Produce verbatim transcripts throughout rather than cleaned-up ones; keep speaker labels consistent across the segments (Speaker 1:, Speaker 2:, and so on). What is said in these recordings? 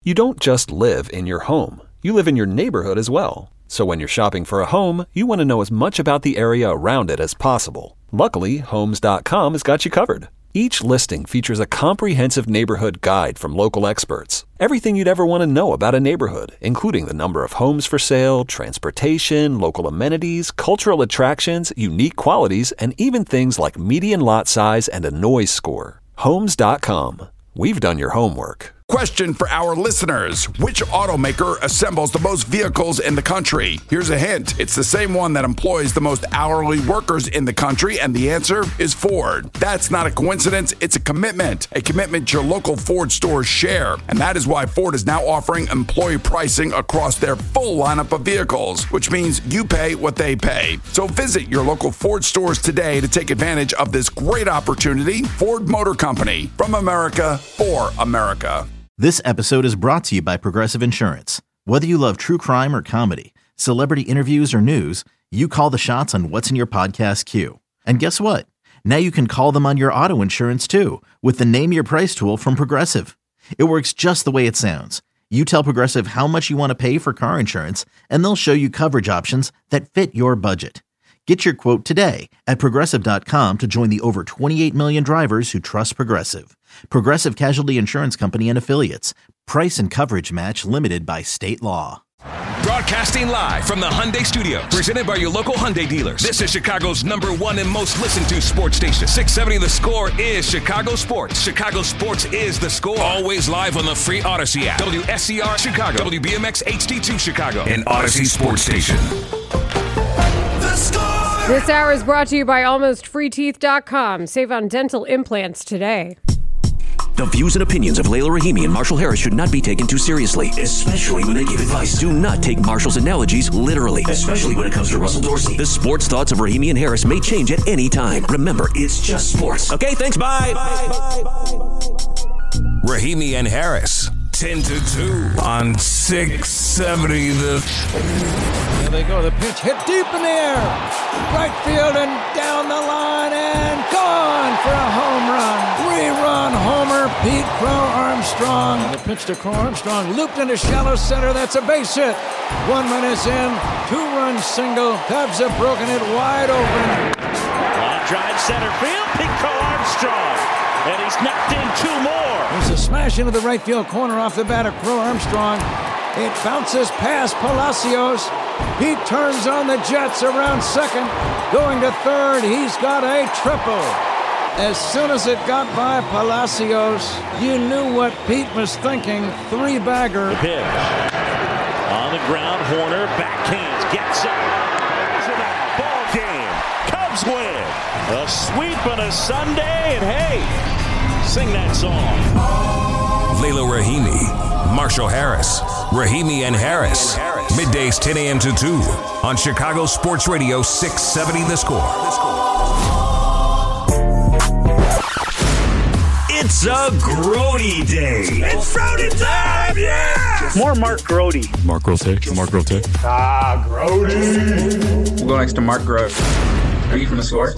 Speaker 1: You don't just live in your home. You live in your neighborhood as well. So when you're shopping for a home, you want to know as much about the area around it as possible. Luckily, Homes dot com has got you covered. Each listing features a comprehensive neighborhood guide from local experts. Everything you'd ever want to know about a neighborhood, including the number of homes for sale, transportation, local amenities, cultural attractions, unique qualities, and even things like median lot size and a noise score. Homes dot com. We've done your homework.
Speaker 2: Question for our listeners. Which automaker assembles the most vehicles in the country? Here's a hint. It's the same one that employs the most hourly workers in the country, and the answer is Ford. That's not a coincidence. It's a commitment. A commitment your local Ford stores share. And that is why Ford is now offering employee pricing across their full lineup of vehicles, which means you pay what they pay. So visit your local Ford stores today to take advantage of this great opportunity. Ford Motor Company. From America, for America.
Speaker 3: This episode is brought to you by Progressive Insurance. Whether you love true crime or comedy, celebrity interviews or news, you call the shots on what's in your podcast queue. And guess what? Now you can call them on your auto insurance too with the Name Your Price tool from Progressive. It works just the way it sounds. You tell Progressive how much you want to pay for car insurance, and they'll show you coverage options that fit your budget. Get your quote today at Progressive dot com to join the over twenty-eight million drivers who trust Progressive. Progressive Casualty Insurance Company and Affiliates. Price and coverage match limited by state law.
Speaker 4: Broadcasting live from the Hyundai Studios, presented by your local Hyundai dealers. This is Chicago's number one and most listened to sports station. six seventy The Score is Chicago Sports. Chicago Sports is The Score. Always live on the free Odyssey app. W S C R Chicago, W B M X H D two Chicago, and Odyssey Sports Station. The Score!
Speaker 5: This hour is brought to you by almost free teeth dot com. Save on dental implants today.
Speaker 6: The views and opinions of Layla Rahimi and Marshall Harris should not be taken too seriously, especially when they give advice. Do not take Marshall's analogies literally, especially when it comes to Russell Dorsey. The sports thoughts of Rahimi and Harris may change at any time. Remember, it's just sports. Okay, thanks, bye. bye, bye, bye.
Speaker 4: Rahimi and Harris, ten to two on six seventy The...
Speaker 7: There they go, the pitch hit deep in the air. Right field and down the line and gone for a home run. Three-run homer, Pete Crow Armstrong. And the pitch to Crow Armstrong, looped into shallow center. That's a base hit. One man is in, two-run single. Cubs have broken it wide open.
Speaker 8: Line drive center field, Pete Crow Armstrong. And he's knocked in two more.
Speaker 7: There's a smash into the right field corner off the bat of Crow Armstrong. It bounces past Palacios. He turns on the Jets around second. Going to third, he's got a triple. As soon as it got by Palacios, you knew what Pete was thinking. Three-bagger.
Speaker 8: Pitch. On the ground, Horner backhands, gets it. There's it out. Ball game. Cubs win. A sweep on a Sunday, and hey, sing that song.
Speaker 4: Layla Rahimi, Marshall Harris, Rahimi and Harris. Middays ten a.m. to two on Chicago Sports Radio six seventy The Score.
Speaker 6: It's a Grody Day. It's Grody time, yeah!
Speaker 9: More Mark Grody.
Speaker 10: Mark Grote. Mark Grote.
Speaker 9: Ah, Grody.
Speaker 11: We'll go next to Mark Grote. Are you from The Score?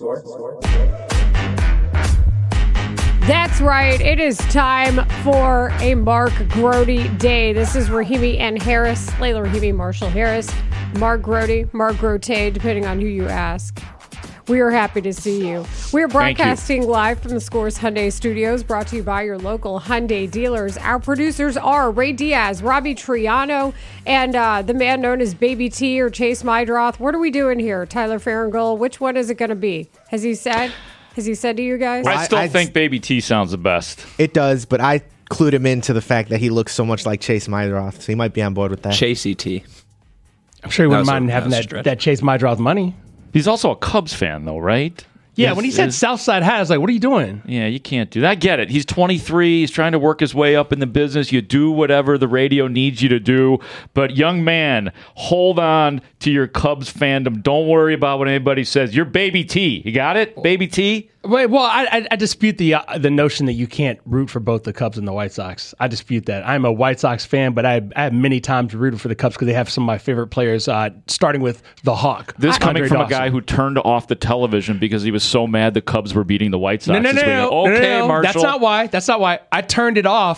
Speaker 5: That's right. It is time for a Mark Grody Day. This is Rahimi and Harris. Layla Rahimi, Marshall Harris, Mark Grody, Mark Grote, depending on who you ask. We are happy to see you. We are broadcasting live from the Scores Hyundai Studios, brought to you by your local Hyundai dealers. Our producers are Ray Diaz, Robbie Triano, and uh, the man known as Baby T or Chase Mydroth. What are we doing here? Tyler Farringall, which one is it going to be? Has he said? Has he said to you guys?
Speaker 10: I still
Speaker 12: I, I,
Speaker 10: think Baby T sounds the best.
Speaker 12: It does, but I clued him into the fact that he looks so much like Chase Mydroth, so he might be on board with that.
Speaker 11: Chasey T.
Speaker 13: I'm sure he wouldn't mind a, having that, that, that Chase Mydroth money.
Speaker 10: He's also a Cubs fan, though, right?
Speaker 13: Yeah,
Speaker 10: yes,
Speaker 13: when he said Southside Hat, I was like, what are you doing?
Speaker 10: Yeah, you can't do that. I get it. He's twenty-three. He's trying to work his way up in the business. You do whatever the radio needs you to do. But, young man, hold on to your Cubs fandom. Don't worry about what anybody says. You're Baby T. You got it? Baby T?
Speaker 13: Wait, well, I, I, I dispute the uh, the notion that you can't root for both the Cubs and the White Sox. I dispute that. I'm a White Sox fan, but I, I have many times rooted for the Cubs because they have some of my favorite players, uh, starting with the Hawk.
Speaker 10: This
Speaker 13: I,
Speaker 10: coming
Speaker 13: Andre
Speaker 10: from
Speaker 13: Dawson.
Speaker 10: a guy who turned off the television because he was so mad the Cubs were beating the White Sox.
Speaker 13: No, no, no, no,
Speaker 10: okay,
Speaker 13: no, no,
Speaker 10: Marshall.
Speaker 13: That's not why. That's not why. I turned it off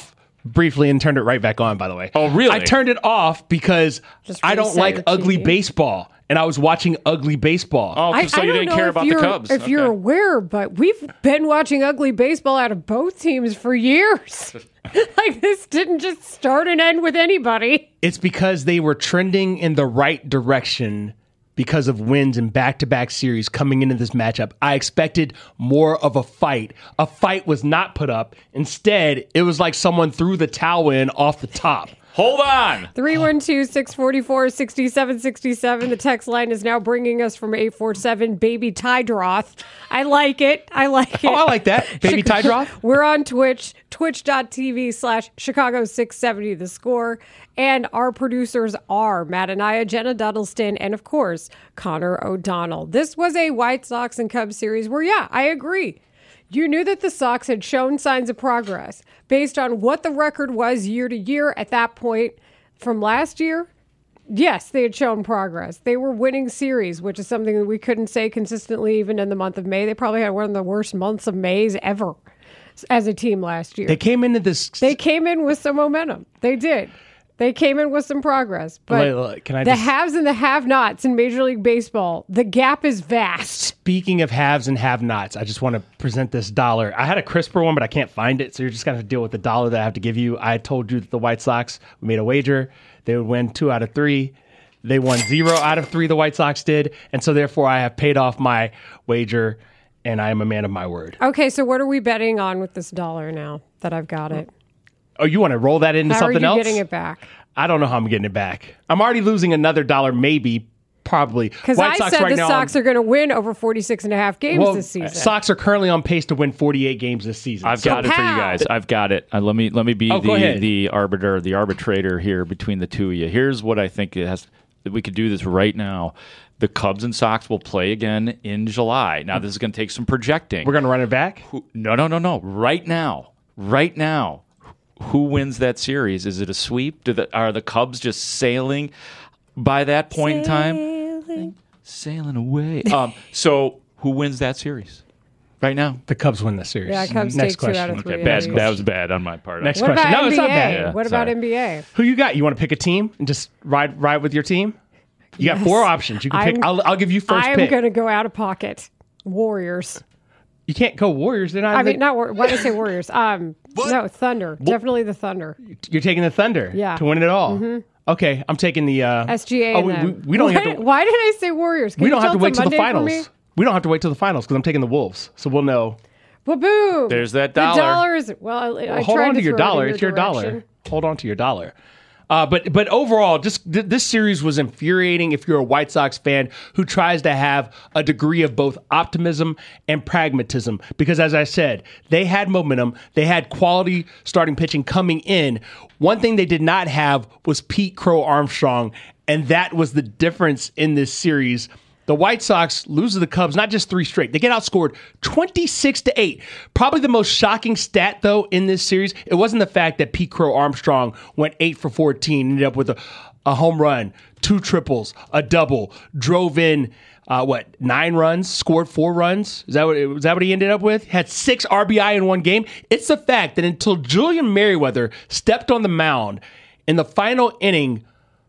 Speaker 13: briefly and turned it right back on, by the way.
Speaker 10: Oh, really?
Speaker 13: I turned it off because
Speaker 5: Just
Speaker 13: I don't
Speaker 5: reset
Speaker 13: like
Speaker 5: your
Speaker 13: ugly
Speaker 5: T V.
Speaker 13: baseball. And I was watching ugly baseball.
Speaker 10: Oh,
Speaker 5: I,
Speaker 10: so
Speaker 5: I
Speaker 10: you
Speaker 5: don't
Speaker 10: didn't
Speaker 5: know
Speaker 10: care
Speaker 5: if
Speaker 10: about the
Speaker 5: you're-
Speaker 10: Cubs.
Speaker 5: If
Speaker 10: Okay.
Speaker 5: you're aware, but we've been watching ugly baseball out of both teams for years. Like, this didn't just start and end with anybody.
Speaker 13: It's because they were trending in the right direction because of wins in back-to-back series coming into this matchup. I expected more of a fight. A fight was not put up. Instead, it was like someone threw the towel in off the top.
Speaker 10: Hold on.
Speaker 5: three one two, six four four, six seven six seven. The text line is now bringing us from eight four seven, Baby Tydroth. I like it. I like it.
Speaker 13: Oh, I like that. Baby Tydroth.
Speaker 5: We're on Twitch, twitch.tv slash Chicago six seventy The Score. And our producers are Matt Anaya, Jenna Duddleston, and of course, Connor O'Donnell. This was a White Sox and Cubs series where, yeah, I agree. You knew that the Sox had shown signs of progress based on what the record was year to year at that point from last year. Yes, they had shown progress. They were winning series, which is something that we couldn't say consistently even in the month of May. They probably had one of the worst months of Mays ever as a team last year.
Speaker 13: They came into this.
Speaker 5: They came in with some momentum. They did. They came in with some progress. But
Speaker 13: Layla, can I
Speaker 5: the
Speaker 13: just-
Speaker 5: haves and the have-nots in Major League Baseball, the gap is vast.
Speaker 13: Speaking of haves and have-nots, I just want to present this dollar. I had a crisper one, but I can't find it, so you're just going to deal with the dollar that I have to give you. I told you that the White Sox made a wager. They would win two out of three. They won zero out of three, the White Sox did. And so, therefore, I have paid off my wager, and I am a man of my word.
Speaker 5: Okay, so what are we betting on with this dollar now that I've got it?
Speaker 13: Oh, you want to roll that into
Speaker 5: How
Speaker 13: something
Speaker 5: are you
Speaker 13: else?
Speaker 5: getting it back?
Speaker 13: I don't know how I'm getting it back. I'm already losing another dollar, maybe, probably.
Speaker 5: Because
Speaker 13: White
Speaker 5: I
Speaker 13: Sox
Speaker 5: said
Speaker 13: right
Speaker 5: the
Speaker 13: now
Speaker 5: Sox are going to win over forty-six and a half games
Speaker 13: well,
Speaker 5: this season.
Speaker 13: Sox are currently on pace to win forty-eight games this season.
Speaker 10: I've
Speaker 13: So-
Speaker 10: got it for you guys. I've got it. Uh, let me let me be
Speaker 13: Oh, go
Speaker 10: the
Speaker 13: ahead.
Speaker 10: the arbiter, the arbitrator here between the two of you. Here's what I think it has. That we could do this right now. The Cubs and Sox will play again in July. Now this is going to take some projecting.
Speaker 13: We're going to run it back?
Speaker 10: Who, no, no, no, no. Right now, right now, who wins that series? Is it a sweep? Do the, are the Cubs just sailing by that point
Speaker 5: Sailing.
Speaker 10: in time? Sailing away. Um, so who wins that series right now?
Speaker 13: The Cubs win the series.
Speaker 5: Yeah, Cubs
Speaker 13: Next
Speaker 5: take two
Speaker 13: question.
Speaker 5: out of three.
Speaker 10: Okay,
Speaker 5: of
Speaker 10: bad,
Speaker 5: these.
Speaker 10: that was bad on my part.
Speaker 13: Next
Speaker 5: What
Speaker 13: question.
Speaker 5: about
Speaker 13: No,
Speaker 5: N B A?
Speaker 13: it's not bad.
Speaker 10: Yeah,
Speaker 5: what about
Speaker 10: sorry.
Speaker 5: N B A?
Speaker 13: Who you got? You want to pick a team and just ride ride with your team? You got
Speaker 5: Yes.
Speaker 13: four options. You can pick.
Speaker 5: I'm-
Speaker 13: I'll, I'll give you first
Speaker 5: I'm
Speaker 13: pick.
Speaker 5: going to go out of pocket. Warriors.
Speaker 13: You can't go Warriors. They're not.
Speaker 5: I
Speaker 13: in the-
Speaker 5: mean, not War- why did I say Warriors? Um, no, Thunder. Definitely the Thunder.
Speaker 13: You're taking the Thunder.
Speaker 5: Yeah.
Speaker 13: To win it all. Okay, I'm taking the uh,
Speaker 5: S G A.
Speaker 13: Oh,
Speaker 5: and
Speaker 13: we,
Speaker 5: them.
Speaker 13: we, we don't
Speaker 5: why,
Speaker 13: have to.
Speaker 5: Why did I say Warriors? Can
Speaker 13: We
Speaker 5: you
Speaker 13: don't have
Speaker 5: tell
Speaker 13: to
Speaker 5: it's
Speaker 13: wait
Speaker 5: a
Speaker 13: till the
Speaker 5: Monday for
Speaker 13: finals.
Speaker 5: me?
Speaker 13: We don't have to wait till the finals because I'm taking the Wolves. So we'll know.
Speaker 5: Ba-boom.
Speaker 10: There's that
Speaker 5: The
Speaker 10: dollar.
Speaker 5: dollar is, well, I, I
Speaker 13: Well, hold
Speaker 5: tried
Speaker 13: on to
Speaker 5: to
Speaker 13: your
Speaker 5: throw it in
Speaker 13: dollar.
Speaker 5: your
Speaker 13: It's your dollar.
Speaker 5: direction.
Speaker 13: Hold on to your dollar. Uh, but but overall, just th- this series was infuriating if you're a White Sox fan who tries to have a degree of both optimism and pragmatism. Because as I said, they had momentum. They had quality starting pitching coming in. One thing they did not have was Pete Crow Armstrong, and that was the difference in this series. The White Sox lose to the Cubs, not just three straight. They get outscored twenty-six to eight. Probably the most shocking stat, though, in this series, it wasn't the fact that Pete Crow Armstrong went eight for fourteen, ended up with a, a home run, two triples, a double, drove in, uh, what, nine runs, scored four runs? Is that what, is that what he ended up with? Had six R B I in one game. It's the fact that until Julian Merriweather stepped on the mound in the final inning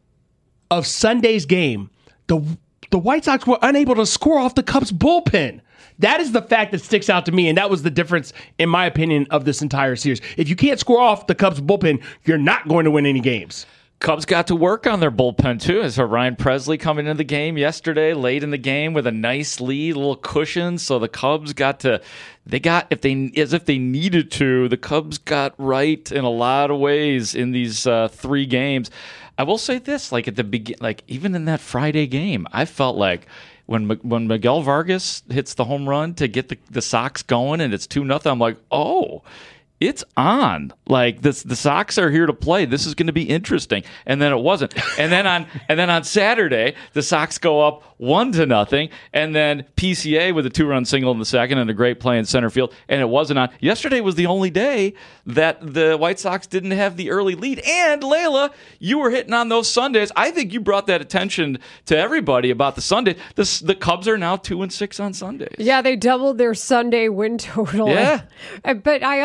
Speaker 13: of Sunday's game, the the White Sox were unable to score off the Cubs bullpen. That is the fact that sticks out to me, and that was the difference, in my opinion, of this entire series. If you can't score off the Cubs bullpen, you're not going to win any games.
Speaker 10: Cubs got to work on their bullpen too. As Ryan Presley coming into the game yesterday, late in the game with a nice lead, a little cushion. So the Cubs got to, they got if they as if they needed to. The Cubs got right in a lot of ways in these uh, three games. I will say this: like at the begin, like even in that Friday game, I felt like when when Miguel Vargas hits the home run to get the, the Sox going, and it's two nothing. I'm like, oh. It's on. Like this, the Sox are here to play. This is going to be interesting. And then it wasn't. And then on and then on Saturday, the Sox go up one to nothing. And then P C A with a two-run single in the second and a great play in center field. And it wasn't on. Yesterday was the only day that the White Sox didn't have the early lead. And Layla, you were hitting on those Sundays. I think you brought that attention to everybody about the Sunday. The, the Cubs are now two and six on Sundays.
Speaker 5: Yeah, they doubled their Sunday win total.
Speaker 10: Yeah.
Speaker 5: Uh, But I also know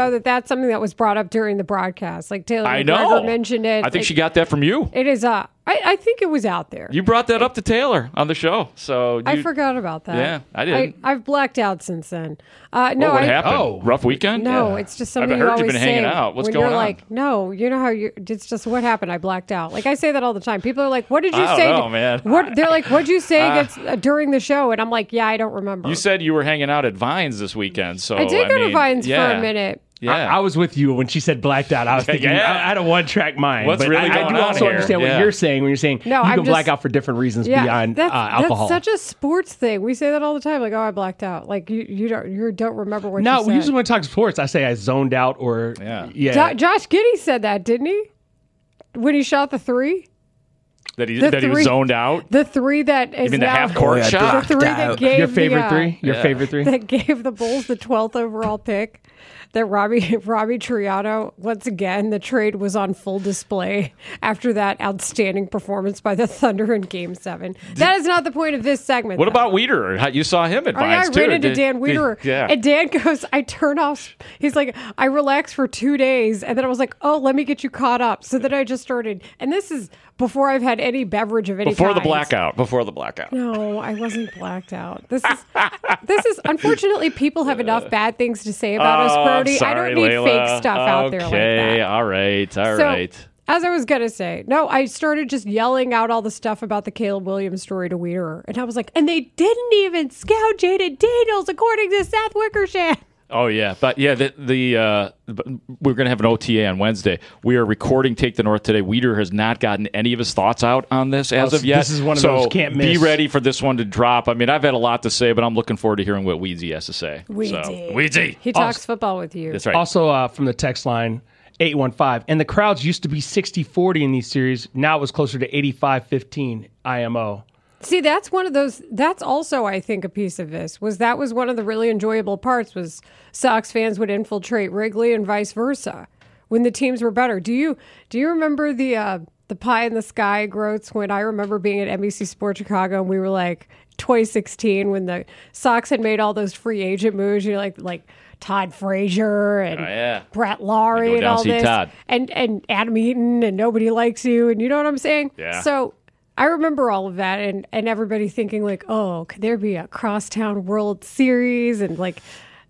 Speaker 5: know that that's something that was brought up during the broadcast. Like Taylor
Speaker 10: I
Speaker 5: McGregor
Speaker 10: know.
Speaker 5: mentioned it.
Speaker 10: I think
Speaker 5: It-
Speaker 10: she got that from you.
Speaker 5: It is. Uh, I, I think it was out there.
Speaker 10: You brought that up to Taylor on the show. So you,
Speaker 5: I forgot about that.
Speaker 10: Yeah, I didn't.
Speaker 5: I, I've blacked out since then. Uh, no,
Speaker 10: what what
Speaker 5: I,
Speaker 10: happened?
Speaker 13: Oh.
Speaker 10: Rough weekend?
Speaker 5: No,
Speaker 10: Yeah.
Speaker 5: it's just
Speaker 10: I've
Speaker 5: something you
Speaker 10: heard
Speaker 5: always
Speaker 10: you've been
Speaker 5: say
Speaker 10: hanging out. What's
Speaker 5: when
Speaker 10: going
Speaker 5: you're
Speaker 10: on?
Speaker 5: like, no, you know how you. It's just what happened. I blacked out. Like I say that all the time. People are like, "What did you
Speaker 10: I don't
Speaker 5: say?"
Speaker 10: know,
Speaker 5: to-
Speaker 10: man.
Speaker 5: What they're like, "What'd you say
Speaker 10: Uh,
Speaker 5: against, uh, during the show?" And I'm like, "Yeah, I don't remember."
Speaker 10: You said you were hanging out at Vines this weekend. So
Speaker 5: I did go
Speaker 10: mean,
Speaker 5: to Vines
Speaker 10: yeah.
Speaker 5: for a minute.
Speaker 10: Yeah.
Speaker 13: I, I was with you when she said blacked out. I was thinking,
Speaker 10: Yeah.
Speaker 13: I, I had a one-track mind.
Speaker 10: What's
Speaker 13: but
Speaker 10: really
Speaker 13: I, I
Speaker 10: going
Speaker 13: do
Speaker 10: on
Speaker 13: also
Speaker 10: here?
Speaker 13: understand
Speaker 10: Yeah.
Speaker 13: what you're saying when you're saying
Speaker 5: No,
Speaker 13: you
Speaker 5: I'm
Speaker 13: can black
Speaker 5: just-
Speaker 13: out for different reasons
Speaker 5: Yeah,
Speaker 13: beyond
Speaker 5: that's,
Speaker 13: uh, alcohol.
Speaker 5: that's such a sports thing. We say that all the time. Like, "Oh, I blacked out." Like you, you don't, you don't remember what
Speaker 13: no,
Speaker 5: you said.
Speaker 13: usually when I talk sports, I say I zoned out or
Speaker 10: Yeah.
Speaker 13: yeah.
Speaker 5: Jo- Josh Giddey said that, didn't he? When he shot the three,
Speaker 10: that he
Speaker 5: the
Speaker 10: that he was
Speaker 5: three-
Speaker 10: zoned out.
Speaker 5: the three that is
Speaker 10: Even the
Speaker 5: now
Speaker 10: half court
Speaker 2: Oh, yeah,
Speaker 10: shot.
Speaker 5: the three that gave
Speaker 13: Your favorite
Speaker 5: the, uh,
Speaker 13: three? Your
Speaker 10: Yeah.
Speaker 13: favorite three?
Speaker 5: that gave the Bulls the twelfth overall pick. That Robbie Robbie Triano, once again, the trade was on full display after that outstanding performance by the Thunder in Game Seven. That is not the point of this segment.
Speaker 10: What
Speaker 5: though.
Speaker 10: about Weeder? How- You saw him at
Speaker 5: Oh, yeah,
Speaker 10: Vines
Speaker 5: I
Speaker 10: too.
Speaker 5: ran into
Speaker 10: Did-
Speaker 5: Dan Weeder.
Speaker 10: did- Yeah.
Speaker 5: And Dan goes, I turn off. He's like, I relaxed for two days. And then I was like, oh, let me get you caught up. So then I just started. And this is before I've had any beverage of any
Speaker 10: Before the
Speaker 5: kind.
Speaker 10: blackout. Before the blackout.
Speaker 5: No, I wasn't blacked out. This is, this is, unfortunately, people have enough bad things to say about us,
Speaker 10: Oh, I'm
Speaker 5: Brody. I
Speaker 10: sorry,
Speaker 5: don't need
Speaker 10: Layla.
Speaker 5: fake stuff out there like
Speaker 10: Okay,
Speaker 5: that.
Speaker 10: all right, all
Speaker 5: So,
Speaker 10: right.
Speaker 5: as I was going to say, no, I started just yelling out all the stuff about the Caleb Williams story to Weeder. And I was like, and they didn't even scout Jaden Daniels, according to Seth Wickersham.
Speaker 10: Oh yeah, but yeah, the the uh, we're gonna have an O T A on Wednesday. We are recording Take the North today. Weeder has not gotten any of his thoughts out on this as
Speaker 13: Oh,
Speaker 10: of yet.
Speaker 13: this is one of
Speaker 10: so
Speaker 13: those can't
Speaker 10: be
Speaker 13: miss.
Speaker 10: ready for this one to drop. I mean, I've had a lot to say, but I'm looking forward to hearing what Weedsy has to say.
Speaker 5: Weedsy.
Speaker 10: So, Weedsy.
Speaker 5: He talks football with you.
Speaker 10: That's right.
Speaker 13: Also uh, from the text line, eight one five. And the crowds used to be sixty forty in these series. Now it was closer to eighty-five fifteen I M O.
Speaker 5: See, that's one of those. That's also, I think, a piece of this was that was one of the really enjoyable parts was Sox fans would infiltrate Wrigley and vice versa when the teams were better. Do you do you remember the uh, the pie in the sky groats when I remember being at N B C Sports Chicago and we were like twenty sixteen when the Sox had made all those free agent moves? You know, like like Todd Frazier and
Speaker 10: Oh, yeah.
Speaker 5: Brett Laurie
Speaker 10: Go
Speaker 5: and
Speaker 10: down
Speaker 5: all
Speaker 10: see
Speaker 5: this,
Speaker 10: Todd.
Speaker 5: and and Adam Eaton and nobody likes you, and you know what I'm saying?
Speaker 10: Yeah.
Speaker 5: So. I remember all of that and, and everybody thinking like, oh, could there be a crosstown World Series? And like,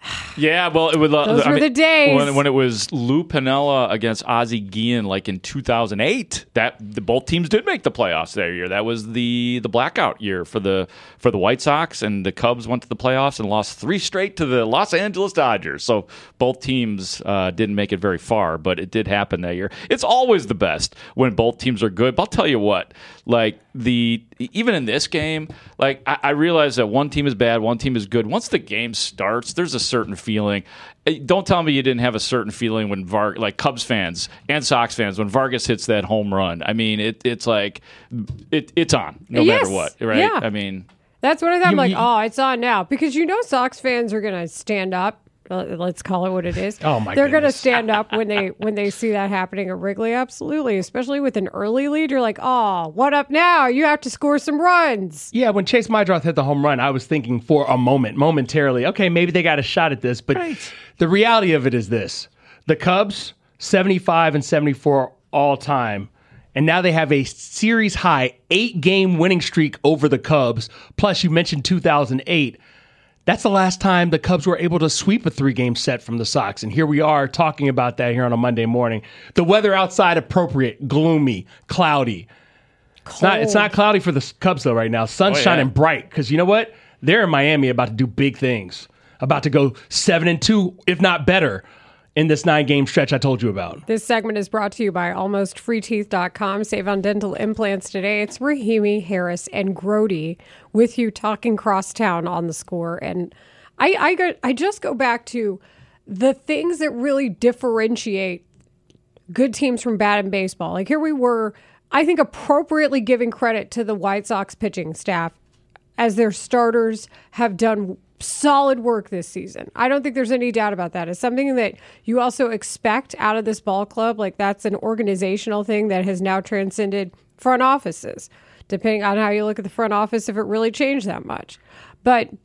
Speaker 10: Yeah, well, it would. Uh,
Speaker 5: Those
Speaker 10: I
Speaker 5: were
Speaker 10: mean,
Speaker 5: the days.
Speaker 10: when, when it was Lou Piniella against Ozzie Guillen, like in two thousand eight. That the, both teams did make the playoffs that year. That was the the blackout year for the for the White Sox, and the Cubs went to the playoffs and lost three straight to the Los Angeles Dodgers. So both teams uh, didn't make it very far, but it did happen that year. It's always the best when both teams are good. But I'll tell you what, like the even in this game, like I, I realize that one team is bad, one team is good. Once the game starts, there's a certain feeling. Don't tell me you didn't have a certain feeling when Var, like Cubs fans and Sox fans, when Vargas hits that home run. I mean, it, it's like it, it's on no
Speaker 5: Yes.
Speaker 10: matter what, right?
Speaker 5: Yeah.
Speaker 10: I mean,
Speaker 5: that's what I thought. I'm
Speaker 13: You-
Speaker 5: like,
Speaker 13: you-
Speaker 5: oh, it's on now. Because you know Sox fans are going to stand up. Uh, Let's call it what it is.
Speaker 13: Oh, my
Speaker 5: They're going to
Speaker 13: goodness.
Speaker 5: stand up when they when they see that happening at Wrigley. Absolutely. Especially with an early lead. You're like, oh, what up now? You have to score some runs.
Speaker 13: Yeah, when Chase Mydroth hit the home run, I was thinking for a moment, momentarily, okay, maybe they got a shot at this. But the reality of it is this. The Cubs, seventy-five and seventy-four all time. And now they have a series high eight-game winning streak over the Cubs. Plus, you mentioned two thousand eight. That's the last time the Cubs were able to sweep a three-game set from the Sox. And here we are talking about that here on a Monday morning. The weather outside appropriate, gloomy, cloudy. It's not, it's not cloudy for the Cubs, though, right now. Sun's
Speaker 10: Oh, yeah.
Speaker 13: shining bright because you know what? They're in Miami about to do big things. About to go seven and two, if not better, in this nine-game stretch I told you about.
Speaker 5: This segment is brought to you by almost free teeth dot com. Save on dental implants today. It's Rahimi, Harris, and Grody with you talking crosstown on the score. And I, I, go, I just go back to the things that really differentiate good teams from bad in baseball. Like here we were, I think, appropriately giving credit to the White Sox pitching staff as their starters have done solid work this season. I don't think there's any doubt about that. It's something that you also expect out of this ball club. Like that's an organizational thing that has now transcended front offices, depending on how you look at the front office, if it really changed that much. But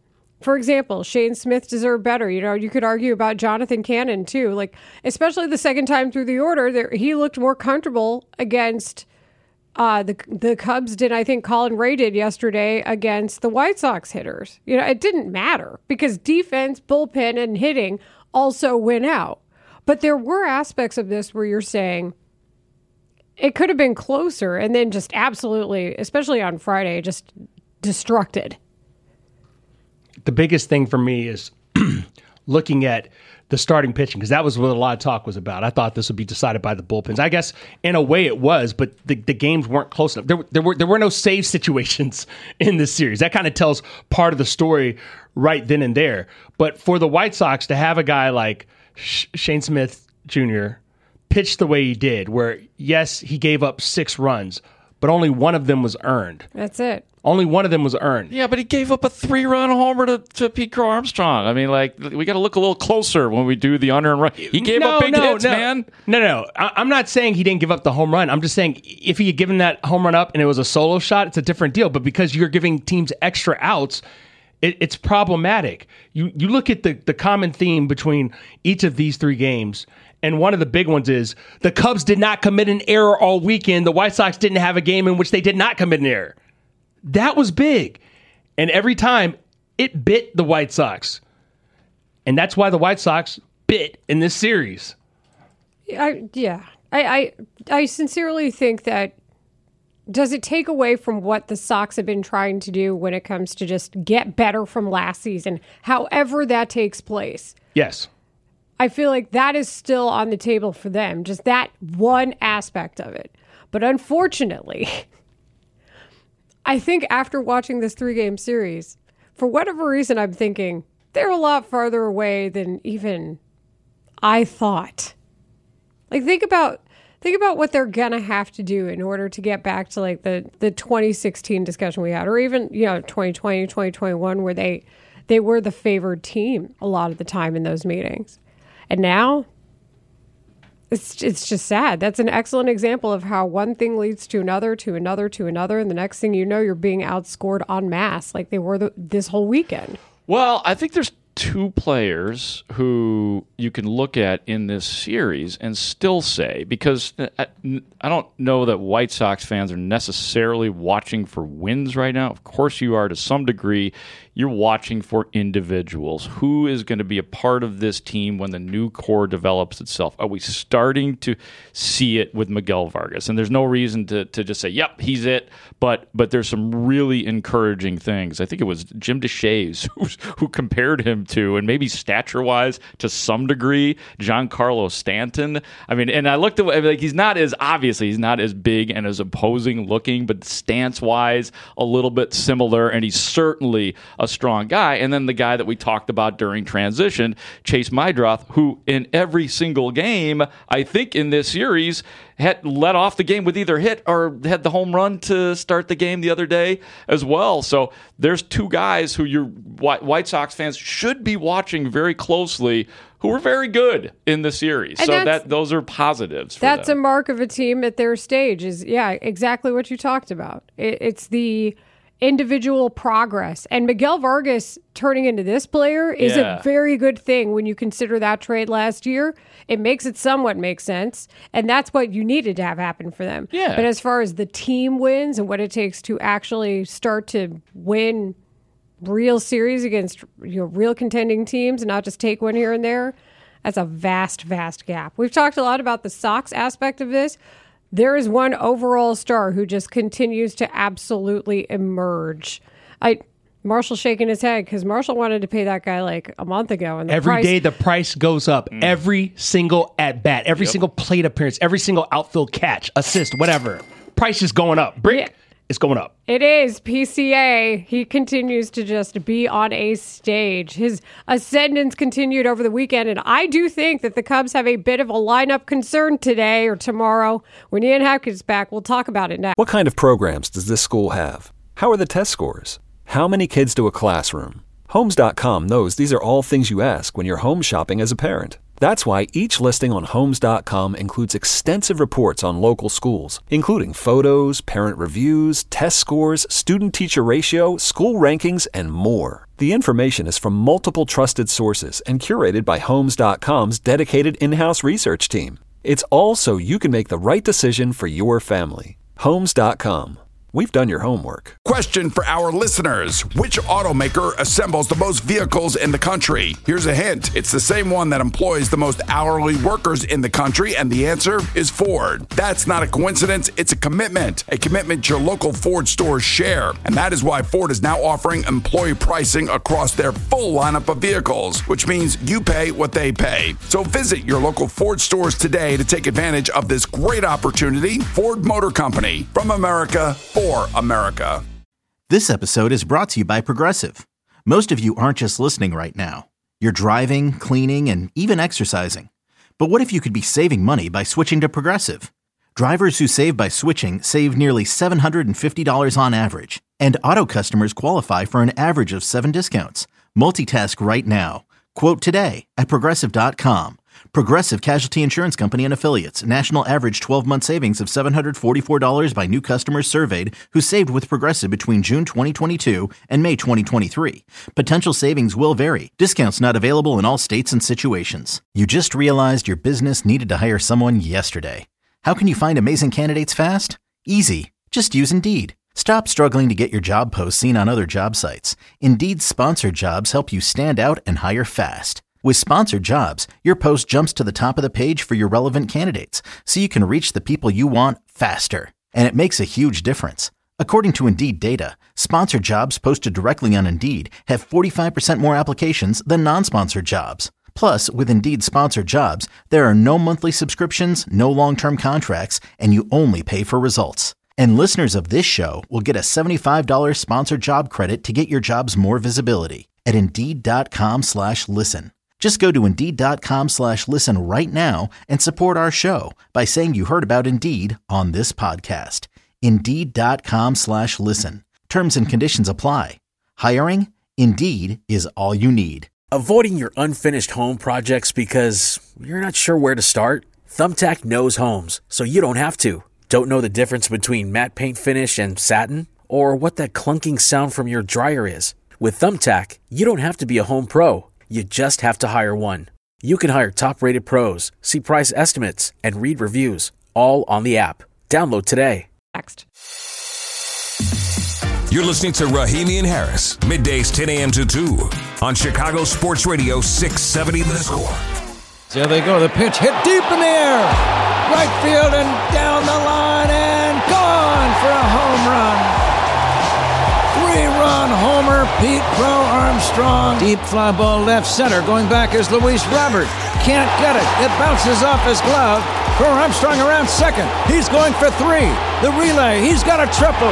Speaker 5: For example, Shane Smith deserved better. You know, you could argue about Jonathan Cannon too. Like, especially the second time through the order, there, he looked more comfortable against uh, the the Cubs did. I think Colin Ray did yesterday against the White Sox hitters. You know, it didn't matter because defense, bullpen, and hitting also went out. But there were aspects of this where you're saying it could have been closer, and then just absolutely, especially on Friday, just destructed.
Speaker 13: The biggest thing for me is looking at the starting pitching, because that was what a lot of talk was about. I thought this would be decided by the bullpens. I guess in a way it was, but the, the games weren't close enough. There, there were there were no save situations in this series. That kind of tells part of the story right then and there. But for the White Sox to have a guy like Sh- Shane Smith Junior pitch the way he did, where yes, he gave up six runs, but only one of them was earned.
Speaker 5: That's it.
Speaker 13: Only one of them was earned.
Speaker 10: Yeah, but he gave up a three-run homer to, to Pete Crow Armstrong. I mean, like, we got to look a little closer when we do the unearned run. He gave
Speaker 13: no,
Speaker 10: up big
Speaker 13: no,
Speaker 10: hits,
Speaker 13: no.
Speaker 10: man.
Speaker 13: No, no, I, I'm not saying he didn't give up the home run. I'm just saying if he had given that home run up and it was a solo shot, it's a different deal. But because you're giving teams extra outs, it, it's problematic. You you look at the, the common theme between each of these three games, and one of the big ones is the Cubs did not commit an error all weekend. The White Sox didn't have a game in which they did not commit an error. That was big. And every time, it bit the White Sox. And that's why the White Sox bit in this series.
Speaker 5: I, yeah. I, I I sincerely think that, does it take away from what the Sox have been trying to do when it comes to just get better from last season, however that takes place?
Speaker 13: Yes.
Speaker 5: I feel like that is still on the table for them, just that one aspect of it. But unfortunately, I think after watching this three-game series, for whatever reason, I'm thinking they're a lot farther away than even I thought. Like, think about think about what they're gonna have to do in order to get back to like the, the twenty sixteen discussion we had, or even, you know, twenty twenty, twenty twenty-one, where they they were the favored team a lot of the time in those meetings. And now It's it's just sad. That's an excellent example of how one thing leads to another, to another, to another, and the next thing you know, you're being outscored en masse like they were the, this whole weekend.
Speaker 10: Well, I think there's two players who you can look at in this series and still say, because I, I don't know that White Sox fans are necessarily watching for wins right now. Of course you are to some degree. You're watching for individuals. Who is going to be a part of this team when the new core develops itself? Are we starting to see it with Miguel Vargas? And there's no reason to, to just say, yep, he's it. But but there's some really encouraging things. I think it was Jim Deshaies who, who compared him to, and maybe stature-wise to some degree, Giancarlo Stanton. I mean, and I looked at, like, he's not as, obviously, he's not as big and as imposing looking, but stance-wise, a little bit similar, and he's certainly a strong guy. And then the guy that we talked about during transition, Chase Meidroth, who in every single game, I think in this series, had led off the game with either hit or had the home run to start the game the other day as well. So there's two guys who your White Sox fans should be watching very closely, who were very good in the series.
Speaker 5: And
Speaker 10: so that those are positives for
Speaker 5: That's
Speaker 10: them.
Speaker 5: a mark of a team at their stage, is, yeah, exactly what you talked about. It, it's the individual progress. And Miguel Vargas turning into this player is
Speaker 10: Yeah.
Speaker 5: a very good thing when you consider that trade last year. It makes it somewhat make sense. And that's what you needed to have happen for them.
Speaker 10: Yeah.
Speaker 5: But as far as the team wins and what it takes to actually start to win real series against, you know, real contending teams and not just take one here and there, that's a vast, vast gap. We've talked a lot about the Sox aspect of this. There is one overall star who just continues to absolutely emerge. I Marshall shaking his head because Marshall wanted to pay that guy like a month ago. And the
Speaker 13: Every
Speaker 5: price,
Speaker 13: day the price goes up. Mm. Every single at bat, every
Speaker 10: Yep.
Speaker 13: single plate appearance, every single outfield catch, assist, whatever. Price is going up. Brick
Speaker 5: Yeah.
Speaker 13: is going up.
Speaker 5: It is P C A. He continues to just be on a stage. His ascendance continued over the weekend, and I do think that the Cubs have a bit of a lineup concern today or tomorrow. When Ian Hackett is back, we'll talk about it next.
Speaker 1: What kind of programs does this school have? How are the test scores? How many kids do a classroom? Homes dot com knows these are all things you ask when you're home shopping as a parent. That's why each listing on Homes dot com includes extensive reports on local schools, including photos, parent reviews, test scores, student-teacher ratio, school rankings, and more. The information is from multiple trusted sources and curated by Homes dot com's dedicated in-house research team. It's all so you can make the right decision for your family. Homes dot com. We've done your homework.
Speaker 2: Question for our listeners. Which automaker assembles the most vehicles in the country? Here's a hint. It's the same one that employs the most hourly workers in the country, and the answer is Ford. That's not a coincidence. It's a commitment. A commitment your local Ford stores share. And that is why Ford is now offering employee pricing across their full lineup of vehicles, which means you pay what they pay. So visit your local Ford stores today to take advantage of this great opportunity. Ford Motor Company. From America, for America.
Speaker 3: This episode is brought to you by Progressive. Most of you aren't just listening right now. You're driving, cleaning, and even exercising. But what if you could be saving money by switching to Progressive? Drivers who save by switching save nearly seven hundred fifty dollars on average. And auto customers qualify for an average of seven discounts. Multitask right now. Quote today at Progressive dot com. Progressive Casualty Insurance Company and Affiliates. National average twelve-month savings of seven hundred forty-four dollars by new customers surveyed who saved with Progressive between June twenty twenty-two and May twenty twenty-three. Potential savings will vary. Discounts not available in all states and situations. You just realized your business needed to hire someone yesterday. How can you find amazing candidates fast? Easy. Just use Indeed. Stop struggling to get your job posts seen on other job sites. Indeed's sponsored jobs help you stand out and hire fast. With sponsored jobs, your post jumps to the top of the page for your relevant candidates, so you can reach the people you want faster. And it makes a huge difference. According to Indeed data, sponsored jobs posted directly on Indeed have forty-five percent more applications than non-sponsored jobs. Plus, with Indeed sponsored jobs, there are no monthly subscriptions, no long-term contracts, and you only pay for results. And listeners of this show will get a seventy-five dollars sponsored job credit to get your jobs more visibility at Indeed.com slash listen. Just go to Indeed.com slash listen right now and support our show by saying you heard about Indeed on this podcast. Indeed.com slash listen. Terms and conditions apply. Hiring? Indeed is all you need.
Speaker 14: Avoiding your unfinished home projects because you're not sure where to start? Thumbtack knows homes, so you don't have to. Don't know the difference between matte paint finish and satin? Or what that clunking sound from your dryer is? With Thumbtack, you don't have to be a home pro. You just have to hire one. You can hire top-rated pros, see price estimates, and read reviews, all on the app. Download today.
Speaker 5: Next.
Speaker 4: You're listening to Rahimi and Harris, middays ten a.m. to two on Chicago Sports Radio six seventy The Score.
Speaker 7: There they go. The pitch hit deep in the air. Right field and down the line and gone for a home run. Three-run homer, Pete Crow Armstrong. Deep fly ball left center. Going back is Luis Robert. Can't get it. It bounces off his glove. Crow Armstrong around second. He's going for three. The relay. He's got a triple.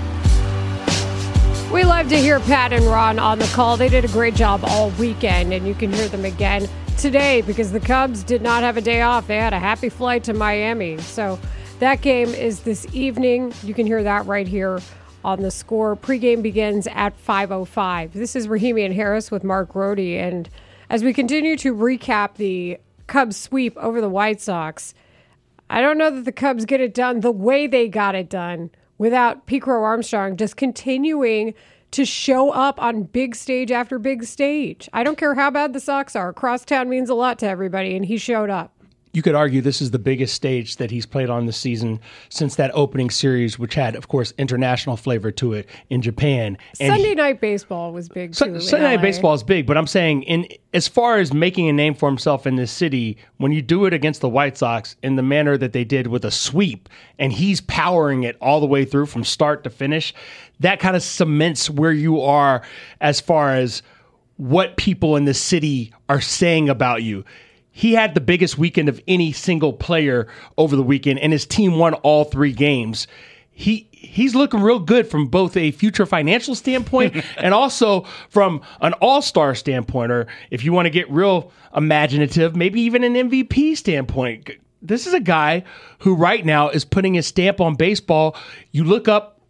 Speaker 5: We love to hear Pat and Ron on the call. They did a great job all weekend, and you can hear them again today because the Cubs did not have a day off. They had a happy flight to Miami. So that game is this evening. You can hear that right here on the Score. Pregame begins at five oh five. This is Rahimi and Harris with Mark Grote. And as we continue to recap the Cubs sweep over the White Sox, I don't know that the Cubs get it done the way they got it done without Pete Crow Armstrong just continuing to show up on big stage after big stage. I don't care how bad the Sox are. Crosstown means a lot to everybody, and he showed up.
Speaker 13: You could argue this is the biggest stage that he's played on this season since that opening series, which had, of course, international flavor to it in Japan. And
Speaker 5: Sunday
Speaker 13: he,
Speaker 5: Night Baseball was big, too.
Speaker 13: Su- Sunday Night Baseball is big, but I'm saying in as far as making a name for himself in this city, when you do it against the White Sox in the manner that they did with a sweep, and he's powering it all the way through from start to finish, that kind of cements where you are as far as what people in the city are saying about you. He had the biggest weekend of any single player over the weekend, and his team won all three games. He he's looking real good from both a future financial standpoint and also from an all-star standpoint, or if you want to get real imaginative, maybe even an M V P standpoint. This is a guy who right now is putting his stamp on baseball. You look up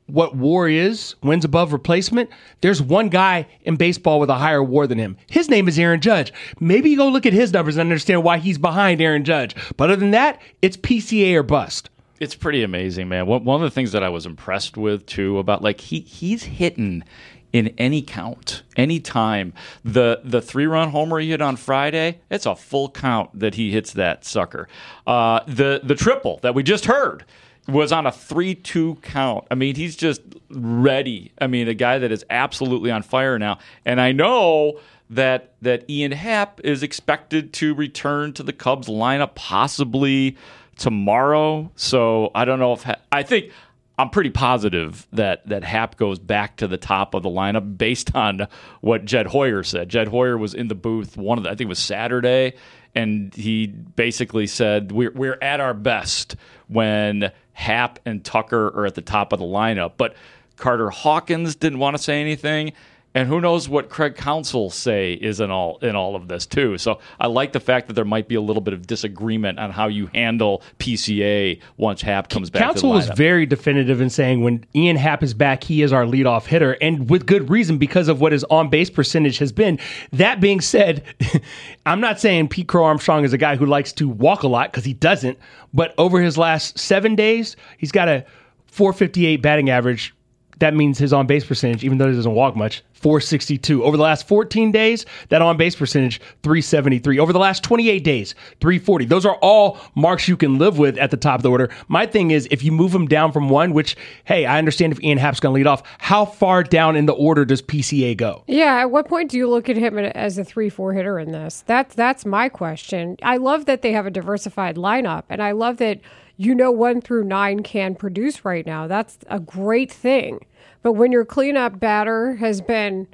Speaker 13: what WAR is, wins above replacement, there's one guy in baseball with a higher WAR than him. His name is Aaron Judge. Maybe you go look at his numbers and understand why he's behind Aaron Judge. But other than that, it's P C A or bust.
Speaker 10: It's pretty amazing, man. One one of the things that I was impressed with, too, about, like, he he's hitting in any count, any time. The the three-run homer he hit on Friday, it's a full count that he hits that sucker. Uh, the the triple that we just heard was on a three two count. I mean, he's just ready. I mean, a guy that is absolutely on fire now. And I know that that Ian Happ is expected to return to the Cubs lineup possibly tomorrow. So I don't know if ha- I think I'm pretty positive that that Happ goes back to the top of the lineup based on what Jed Hoyer said. Jed Hoyer was in the booth one of the, I think it was Saturday, and he basically said we're we're at our best when Happ and Tucker are at the top of the lineup. But Carter Hawkins didn't want to say anything. And who knows what Craig Counsell say is in all in all of this, too. So I like the fact that there might be a little bit of disagreement on how you handle P C A once Happ comes back
Speaker 13: Counsell
Speaker 10: to the lineup.
Speaker 13: was very definitive in saying when Ian Happ is back, he is our leadoff hitter, and with good reason because of what his on-base percentage has been. That being said, I'm not saying Pete Crow Armstrong is a guy who likes to walk a lot, because he doesn't, but over his last seven days, he's got a four fifty-eight batting average. That means his on-base percentage, even though he doesn't walk much, four sixty-two. Over the last fourteen days, that on-base percentage, three seventy-three. Over the last twenty-eight days, three forty. Those are all marks you can live with at the top of the order. My thing is, if you move him down from one, which, hey, I understand if Ian Happ's going to lead off, how far down in the order does P C A go?
Speaker 5: Yeah, at what point do you look at him as a three four hitter in this? That's, that's my question. I love that they have a diversified lineup, and I love that you know one through nine can produce right now. That's a great thing. But when your cleanup batter has been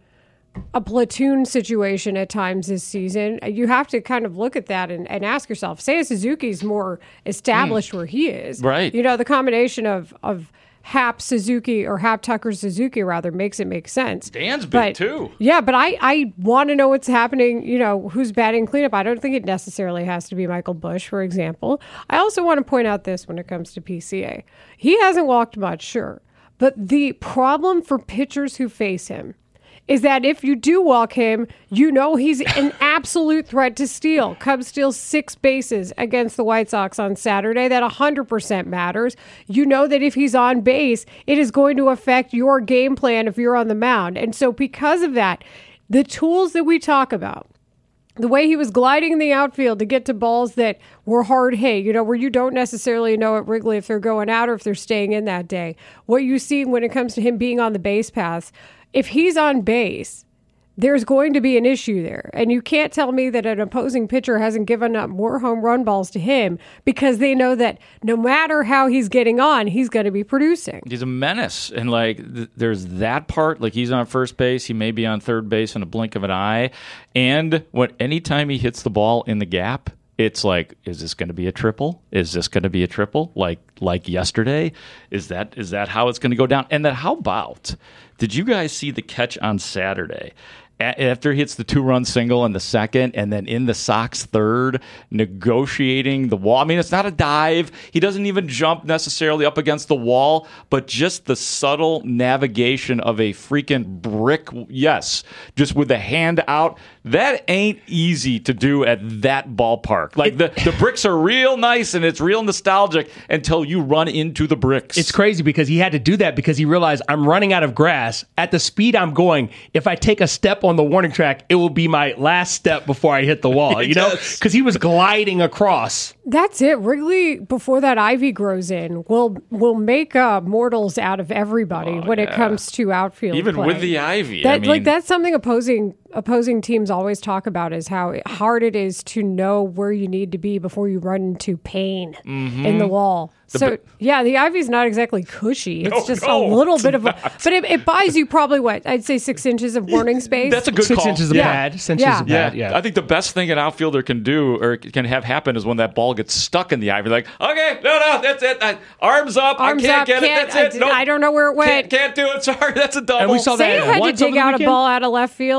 Speaker 5: a platoon situation at times this season, you have to kind of look at that and, and ask yourself, Seiya Suzuki's more established mm. where he is.
Speaker 10: Right.
Speaker 5: You know, the combination of, of Happ Suzuki or Happ Tucker Suzuki rather makes it make sense.
Speaker 10: Dan's big
Speaker 5: but,
Speaker 10: too.
Speaker 5: Yeah, but I, I want to know what's happening, you know, who's batting cleanup. I don't think it necessarily has to be Michael Busch, for example. I also want to point out this when it comes to P C A. He hasn't walked much, sure. But the problem for pitchers who face him is that if you do walk him, you know he's an absolute threat to steal. Cubs steal six bases against the White Sox on Saturday. That one hundred percent matters. You know that if he's on base, it is going to affect your game plan if you're on the mound. And so because of that, the tools that we talk about, the way he was gliding in the outfield to get to balls that were hard hit, you know, where you don't necessarily know at Wrigley if they're going out or if they're staying in that day. What you see when it comes to him being on the base paths, if he's on base, there's going to be an issue there. And you can't tell me that an opposing pitcher hasn't given up more home run balls to him because they know that no matter how he's getting on, he's going to be producing.
Speaker 10: He's a menace. And, like, th- there's that part. Like, he's on first base. He may be on third base in a blink of an eye. And what anytime he hits the ball in the gap, it's like, is this going to be a triple? Is this going to be a triple like like yesterday? Is that is that how it's going to go down? And then how about, did you guys see the catch on Saturday? After he hits the two-run single in the second, and then in the Sox third, negotiating the wall. I mean, it's not a dive. He doesn't even jump necessarily up against the wall, but just the subtle navigation of a freaking brick. Yes, just with the hand out. That ain't easy to do at that ballpark. Like, the, the bricks are real nice, and it's real nostalgic until you run into the bricks.
Speaker 13: It's crazy because he had to do that because he realized I'm running out of grass. At the speed I'm going, if I take a step on on the warning track, it will be my last step before I hit the wall, you know, because he was gliding across.
Speaker 5: That's it. Wrigley, before that ivy grows in, will will make uh, mortals out of everybody oh, when yeah. it comes to outfield
Speaker 10: even
Speaker 5: play.
Speaker 10: with the ivy.
Speaker 5: That,
Speaker 10: I mean,
Speaker 5: like, that's something opposing opposing teams always talk about, is how hard it is to know where you need to be before you run into pain mm-hmm. in the wall. The so, b- yeah, the ivy's not exactly cushy. It's no, just
Speaker 10: no,
Speaker 5: a little bit
Speaker 10: not.
Speaker 5: of a... But it, it buys you probably, what, I'd say six inches of warning space?
Speaker 10: That's a good
Speaker 13: six
Speaker 10: call.
Speaker 13: inches of
Speaker 5: yeah.
Speaker 13: pad. Six inches
Speaker 5: yeah.
Speaker 13: of pad, yeah.
Speaker 10: yeah. I think the best thing an outfielder can do or can have happen is when that ball gets stuck in the ivy. Like, okay, no, no, that's it. I, arms up.
Speaker 5: Arms
Speaker 10: I can't
Speaker 5: up,
Speaker 10: get
Speaker 5: can't,
Speaker 10: it. That's
Speaker 5: I,
Speaker 10: it. Nope.
Speaker 5: I don't know where it went.
Speaker 10: Can't, can't do it. Sorry, that's a double.
Speaker 13: And we saw that
Speaker 5: Seiya had to
Speaker 13: once
Speaker 5: dig
Speaker 13: out
Speaker 5: a ball out of left field a little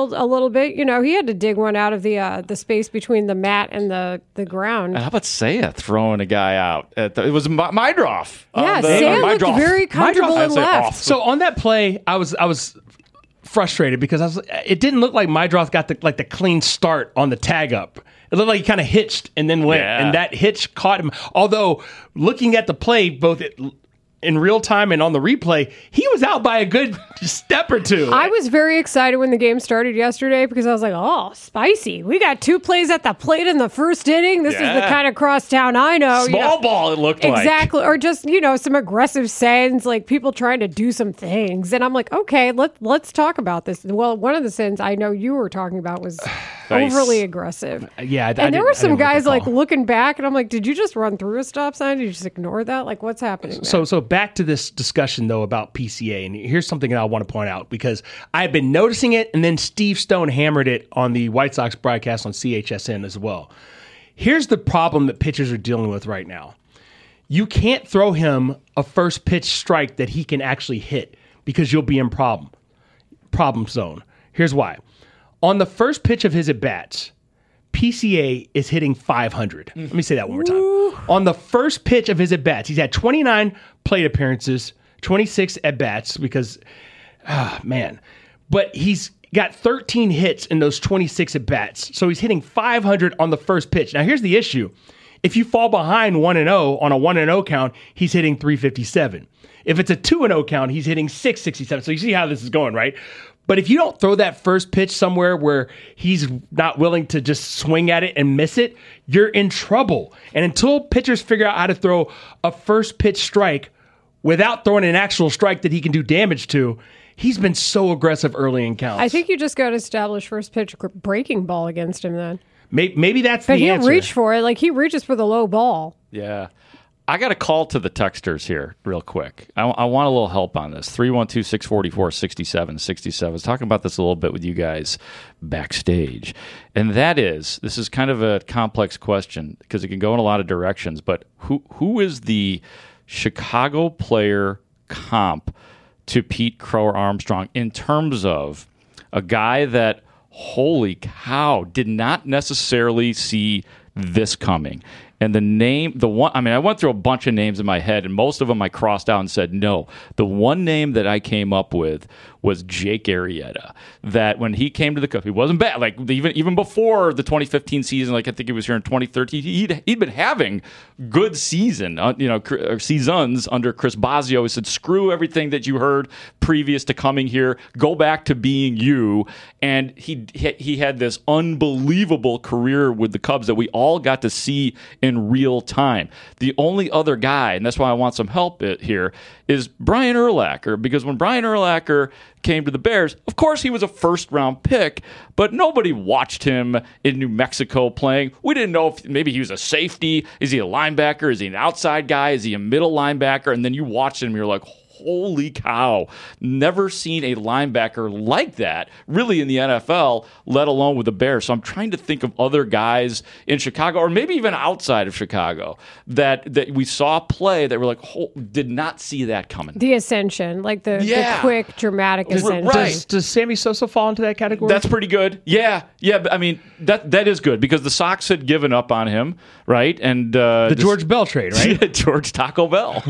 Speaker 5: little bit. You know, he had to dig one out of the uh, the space between the mat and the, the ground.
Speaker 10: And how about Saya throwing a guy out? At the, it was Mydroff.
Speaker 5: Yeah,
Speaker 10: the,
Speaker 5: Saya
Speaker 10: uh,
Speaker 5: looked very comfortable and left.
Speaker 13: So on that play, I was I was frustrated because I was. It didn't look like Mydroff got the like the clean start on the tag up. It looked like he kind of hitched and then went,
Speaker 10: Yeah.
Speaker 13: and that hitch caught him. Although looking at the play, both it, in real time and on the replay, he was out by a good step or two.
Speaker 5: I was very excited when the game started yesterday because I was like, oh, spicy. We got two plays at the plate in the first inning. This
Speaker 10: Yeah.
Speaker 5: is the kind of crosstown I know.
Speaker 10: Small
Speaker 5: you know?
Speaker 10: ball, it looked like.
Speaker 5: Exactly. Or just, you know, some aggressive sins, like people trying to do some things. And I'm like, okay, let, let's talk about this. Well, one of the sins I know you were talking about was
Speaker 13: Nice.
Speaker 5: overly aggressive.
Speaker 13: Yeah, I, I
Speaker 5: And there
Speaker 13: didn't-
Speaker 5: were
Speaker 13: I
Speaker 5: some
Speaker 13: didn't
Speaker 5: guys like
Speaker 13: recall.
Speaker 5: looking back, and I'm like, did you just run through a stop sign? Did you just ignore that? Like, what's happening there?
Speaker 13: So, so back to this discussion though about P C A, and here's something that I want to point out because I've been noticing it, and then Steve Stone hammered it on the White Sox broadcast on C H S N as well. Here's the problem that pitchers are dealing with right now. You can't throw him a first pitch strike that he can actually hit because you'll be in problem problem zone. Here's why. On the first pitch of his at bats, P C A is hitting five hundred. Let me say that one more time. On the first pitch of his at bats, he's had twenty-nine plate appearances, twenty-six at bats because, ah, man. But he's got thirteen hits in those twenty-six at bats. So he's hitting five hundred on the first pitch. Now, here's the issue. If you fall behind one and oh on a one and oh count, he's hitting three fifty-seven. If it's a two and oh count, he's hitting six sixty-seven. So you see how this is going, right? But if you don't throw that first pitch somewhere where he's not willing to just swing at it and miss it, you're in trouble. And until pitchers figure out how to throw a first pitch strike without throwing an actual strike that he can do damage to, he's been so aggressive early in counts.
Speaker 5: I think you just got to establish first pitch gr- breaking ball against him then.
Speaker 13: Maybe, maybe that's
Speaker 5: But
Speaker 13: the
Speaker 5: he'll
Speaker 13: answer.
Speaker 5: reach for it. Like, he reaches for the low ball.
Speaker 10: Yeah. I got a call to the texters here real quick. I, I want a little help on this. three one two, six four four, six seven six seven. I was talking about this a little bit with you guys backstage. And that is, this is kind of a complex question because it can go in a lot of directions, but who who is the Chicago player comp to Pete Crow or Armstrong in terms of a guy that, holy cow, did not necessarily see this coming? And the name, the one, I mean, I went through a bunch of names in my head, and most of them I crossed out and said no. The one name that I came up with was Jake Arrieta. That when he came to the Cubs, he wasn't bad. Like even even before the twenty fifteen season, like I think he was here in twenty thirteen, he'd, he'd been having good season, uh, you know, cr- seasons under Chris Bosio. He said, screw everything that you heard previous to coming here. Go back to being you. And he he had this unbelievable career with the Cubs that we all got to see in real time. The only other guy, and that's why I want some help here, is Brian Urlacher. Because when Brian Urlacher came to the Bears, of course he was a first-round pick, but nobody watched him in New Mexico playing. We didn't know if maybe he was a safety. Is he a linebacker? Is he an outside guy? Is he a middle linebacker? And then you watched him and you're like, holy cow, never seen a linebacker like that, really, in the N F L, let alone with the Bears. So I'm trying to think of other guys in Chicago, or maybe even outside of Chicago, that that we saw play that were like, oh, did not see that coming.
Speaker 5: The ascension, like the,
Speaker 10: Yeah.
Speaker 5: the quick, dramatic ascension.
Speaker 13: Does, does Sammy Sosa fall into that category?
Speaker 10: That's pretty good. Yeah, yeah. But I mean, that that is good because the Sox had given up on him, right? And uh,
Speaker 13: the
Speaker 10: just-
Speaker 13: George Bell trade, right?
Speaker 10: Yeah, George Taco Bell.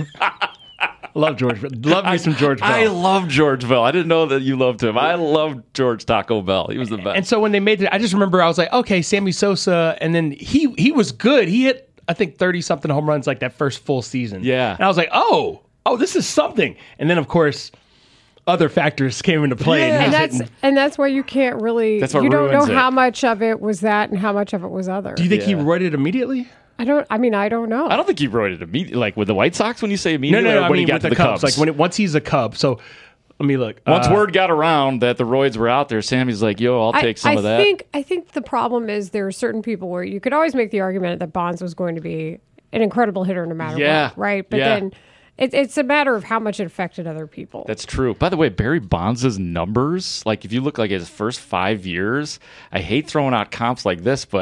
Speaker 13: Love George. Love me some George Bell.
Speaker 10: I love George Bell. I didn't know that you loved him. I loved George Taco Bell. He was the best.
Speaker 13: And so when they made it, I just remember I was like, okay, Sammy Sosa, and then he he was good. He hit, I think, thirty something home runs like that first full season.
Speaker 10: Yeah.
Speaker 13: And I was like, oh, oh, this is something. And then of course, other factors came into play. And, he
Speaker 5: And
Speaker 13: was
Speaker 5: that's
Speaker 13: hitting-
Speaker 5: and that's why you can't really
Speaker 10: That's what
Speaker 5: you don't know
Speaker 10: ruins it.
Speaker 5: how much of it was that and how much of it was other.
Speaker 13: Do you think he
Speaker 10: Yeah.
Speaker 13: wrote it immediately?
Speaker 5: I don't I mean I don't know.
Speaker 10: I don't think he wrote it immediately. Like with the White Sox, when you say
Speaker 13: No,
Speaker 10: immediately,
Speaker 13: no, no.
Speaker 10: or
Speaker 13: I
Speaker 10: when
Speaker 13: mean,
Speaker 10: he got
Speaker 13: with
Speaker 10: to
Speaker 13: the
Speaker 10: the
Speaker 13: Cubs.
Speaker 10: Cubs.
Speaker 13: Like when it, once he's a Cub. So let me look.
Speaker 10: Once
Speaker 13: Uh,
Speaker 10: word got around that the Roids were out there, Sammy's like, yo, I'll take
Speaker 5: I,
Speaker 10: some
Speaker 5: I
Speaker 10: of that.
Speaker 5: think I think the problem is there are certain people where you could always make the argument that Bonds was going to be an incredible hitter no matter
Speaker 10: Yeah.
Speaker 5: what, right? But
Speaker 10: Yeah.
Speaker 5: then it, it's a matter of how much it affected other people.
Speaker 10: That's true. By the way, Barry Bonds' numbers, like if you look like his first five years, I hate throwing out comps like this, but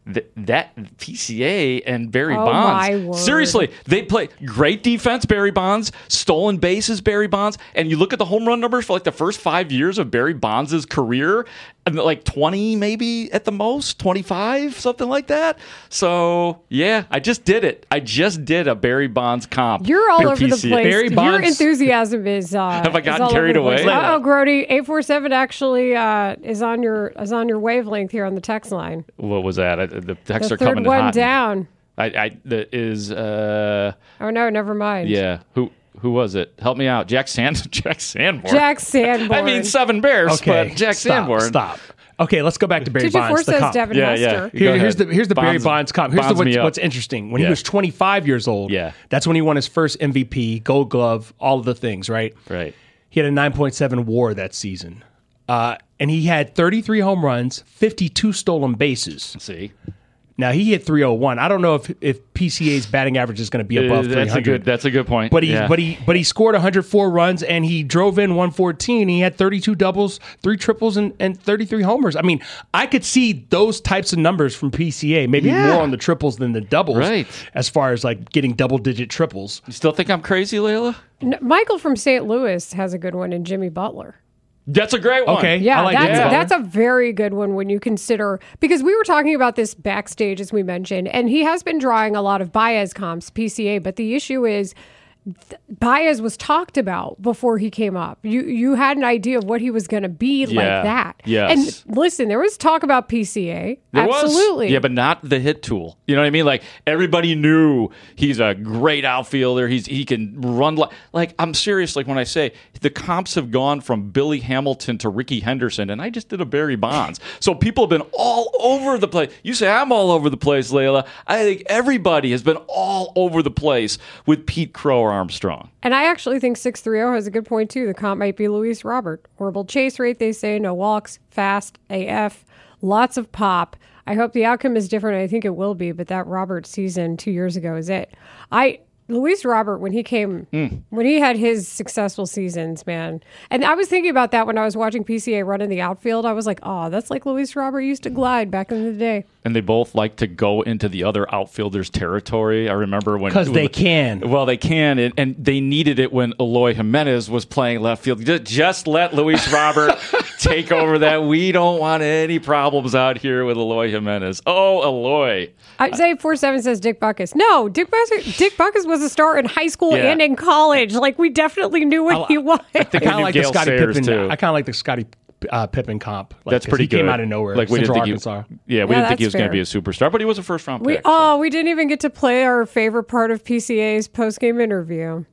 Speaker 10: th- that P C A and Barry
Speaker 5: Oh,
Speaker 10: Bonds.
Speaker 5: my word.
Speaker 10: Seriously, they play great defense, Barry Bonds, stolen bases, Barry Bonds, and you look at the home run numbers for like the first five years of Barry Bonds' career, and like twenty maybe at the most, twenty-five, something like that. So, yeah, I just did it. I just did a Barry Bonds comp.
Speaker 5: You're all
Speaker 10: for
Speaker 5: over
Speaker 10: P
Speaker 5: the
Speaker 10: C A.
Speaker 5: place.
Speaker 13: Barry
Speaker 5: Your
Speaker 13: Bonds-
Speaker 5: enthusiasm is. Uh,
Speaker 10: Have I
Speaker 5: is
Speaker 10: gotten
Speaker 5: all over
Speaker 10: carried
Speaker 5: the place.
Speaker 10: away?
Speaker 5: Uh oh, Grody, eight four seven actually uh, is on your is on your wavelength here on the text line.
Speaker 10: What was that? I, the texts
Speaker 5: The
Speaker 10: are coming
Speaker 5: third one
Speaker 10: hot.
Speaker 5: down.
Speaker 10: I, I the, is uh
Speaker 5: Oh no, never mind.
Speaker 10: yeah. Who who was it? Help me out. Jack Sand Jack Sanborn.
Speaker 5: Jack Sanborn.
Speaker 10: I mean seven Bears,
Speaker 13: Okay,
Speaker 10: but Jack
Speaker 13: stop,
Speaker 10: Sanborn.
Speaker 13: Stop. Okay, let's go back to Barry
Speaker 5: two two four
Speaker 13: Bonds. The
Speaker 5: says
Speaker 13: comp.
Speaker 5: Devin
Speaker 10: Yeah,
Speaker 5: Hester.
Speaker 10: yeah. Go
Speaker 13: Here, here's
Speaker 10: ahead.
Speaker 13: the here's the Barry
Speaker 10: Bonds-
Speaker 13: Bonds comp. Here's the,
Speaker 10: bonds
Speaker 13: what's,
Speaker 10: me up.
Speaker 13: what's interesting. When
Speaker 10: Yeah.
Speaker 13: he was twenty-five years old,
Speaker 10: Yeah.
Speaker 13: that's when he won his first M V P, Gold Glove, all of the things, right?
Speaker 10: Right.
Speaker 13: He had a nine point seven WAR that season, uh, and he had thirty-three home runs, fifty-two stolen bases.
Speaker 10: See.
Speaker 13: Now he hit three oh one. I don't know if if P C A's batting average is going to be above
Speaker 10: Uh,
Speaker 13: three
Speaker 10: that's a
Speaker 13: hundred.
Speaker 10: good that's a good point.
Speaker 13: But he,
Speaker 10: Yeah.
Speaker 13: but he, but he scored one hundred four runs and he drove in one fourteen. He had thirty-two doubles, three triples, and, and thirty-three homers. I mean, I could see those types of numbers from P C A. Maybe
Speaker 10: Yeah.
Speaker 13: more on the triples than the doubles.
Speaker 10: Right.
Speaker 13: As far as like getting double-digit triples.
Speaker 10: You still think I'm crazy, Layla?
Speaker 5: N- Michael from Saint Louis has a good one in Jimmy Butler.
Speaker 10: That's a great one.
Speaker 13: Okay.
Speaker 5: Yeah,
Speaker 13: I like
Speaker 5: that's
Speaker 13: Jimmy Butler.
Speaker 5: that's a very good one when you consider, because we were talking about this backstage as we mentioned, and he has been drawing a lot of Baez comps, P C A, but the issue is th- Baez was talked about before he came up. You you had an idea of what he was going to be like
Speaker 10: Yeah.
Speaker 5: that.
Speaker 10: Yes.
Speaker 5: And listen, there was talk about P C A.
Speaker 10: There
Speaker 5: Absolutely.
Speaker 10: was. Yeah, but not the hit tool. You know what I mean? Like everybody knew he's a great outfielder. He's he can run like like I'm serious. Like when I say the comps have gone from Billy Hamilton to Ricky Henderson, and I just did a Barry Bonds. So people have been all over the place. You say I'm all over the place, Layla. I think everybody has been all over the place with Pete Crow or Armstrong.
Speaker 5: And I actually think six thirty has a good point, too. The comp might be Luis Robert. Horrible chase rate, they say. No walks. Fast. A F. Lots of pop. I hope the outcome is different. I think it will be, but that Robert season two years ago is it. I Luis Robert, when he came,
Speaker 10: Mm.
Speaker 5: when he had his successful seasons, man. And I was thinking about that when I was watching P C A run in the outfield. I was like, oh, that's like Luis Robert used to glide back in the day.
Speaker 10: And they both like to go into the other outfielders' territory. I remember when
Speaker 13: 'Cause they can.
Speaker 10: Well, they can, and, and they needed it when Eloy Jimenez was playing left field. Just, just let Luis Robert take over that. We don't want any problems out here with Eloy Jimenez. Oh, Eloy.
Speaker 5: Isaiah four seven says Dick Buckus. No, Dick Buckus, Dick Buckus was a star in high school
Speaker 10: Yeah.
Speaker 5: and in college. Like, we definitely knew what he was.
Speaker 10: I think
Speaker 13: I kind of
Speaker 10: we
Speaker 13: like
Speaker 10: knew
Speaker 13: the
Speaker 10: Gale
Speaker 13: Scottie
Speaker 10: Sayers,
Speaker 13: Pippen.
Speaker 10: too.
Speaker 13: I kind of like the Scottie uh, Pippen comp. Like,
Speaker 10: That's
Speaker 13: 'cause
Speaker 10: pretty
Speaker 13: he
Speaker 10: good.
Speaker 13: came out of nowhere.
Speaker 10: Like we
Speaker 13: Central
Speaker 10: didn't think
Speaker 13: Arkansas.
Speaker 10: he, yeah, we
Speaker 5: Yeah,
Speaker 10: didn't think he
Speaker 5: that's
Speaker 10: was going to
Speaker 5: fair.
Speaker 10: be a superstar, but he was a first round
Speaker 5: We
Speaker 10: pick.
Speaker 5: oh, we didn't even get to play our favorite part of P C A's post game interview.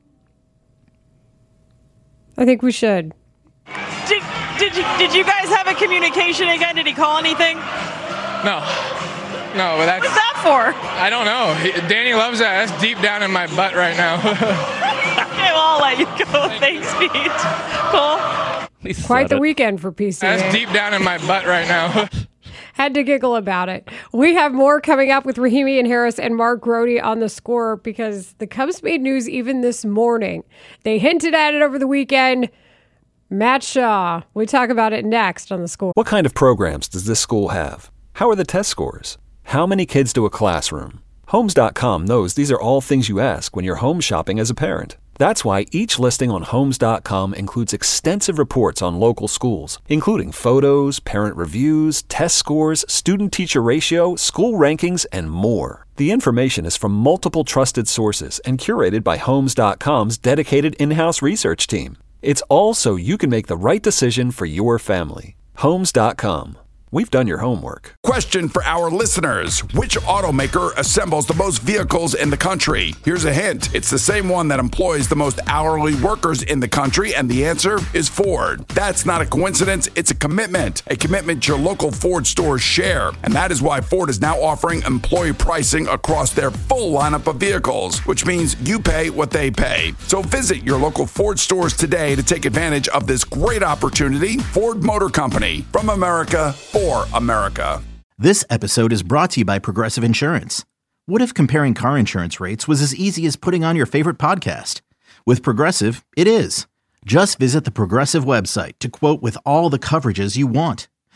Speaker 5: I think we should.
Speaker 15: Did, did, you, did you guys have a communication again? Did he call anything?
Speaker 16: No. No, but that's...
Speaker 15: What's that for?
Speaker 16: I don't know. He, Danny loves that. That's deep down in my butt right now.
Speaker 15: Okay, well, I'll let you go. Thanks, Pete. Cool.
Speaker 5: Quite the weekend for P C A.
Speaker 16: That's deep down in my butt right now.
Speaker 5: Had to giggle about it. We have more coming up with Rahimi and Harris and Mark Grody on The Score, because the Cubs made news even this morning. They hinted at it over the weekend. Matt Shaw. We talk about it next on The Score.
Speaker 1: What kind of programs does this school have? How are the test scores? How many kids do a classroom? Homes dot com knows these are all things you ask when you're home shopping as a parent. That's why each listing on Homes dot com includes extensive reports on local schools, including photos, parent reviews, test scores, student-teacher ratio, school rankings, and more. The information is from multiple trusted sources and curated by Homes dot com's dedicated in-house research team. It's all so you can make the right decision for your family. Homes dot com. We've done your homework.
Speaker 2: Question for our listeners. Which automaker assembles the most vehicles in the country? Here's a hint. It's the same one that employs the most hourly workers in the country, and the answer is Ford. That's not a coincidence. It's a commitment. A commitment your local Ford stores share. And that is why Ford is now offering employee pricing across their full lineup of vehicles, which means you pay what they pay. So visit your local Ford stores today to take advantage of this great opportunity. Ford Motor Company. From America, for America.
Speaker 3: This episode is brought to you by Progressive Insurance. What if comparing car insurance rates was as easy as putting on your favorite podcast? With Progressive, it is. Just visit the Progressive website to quote with all the coverages you want.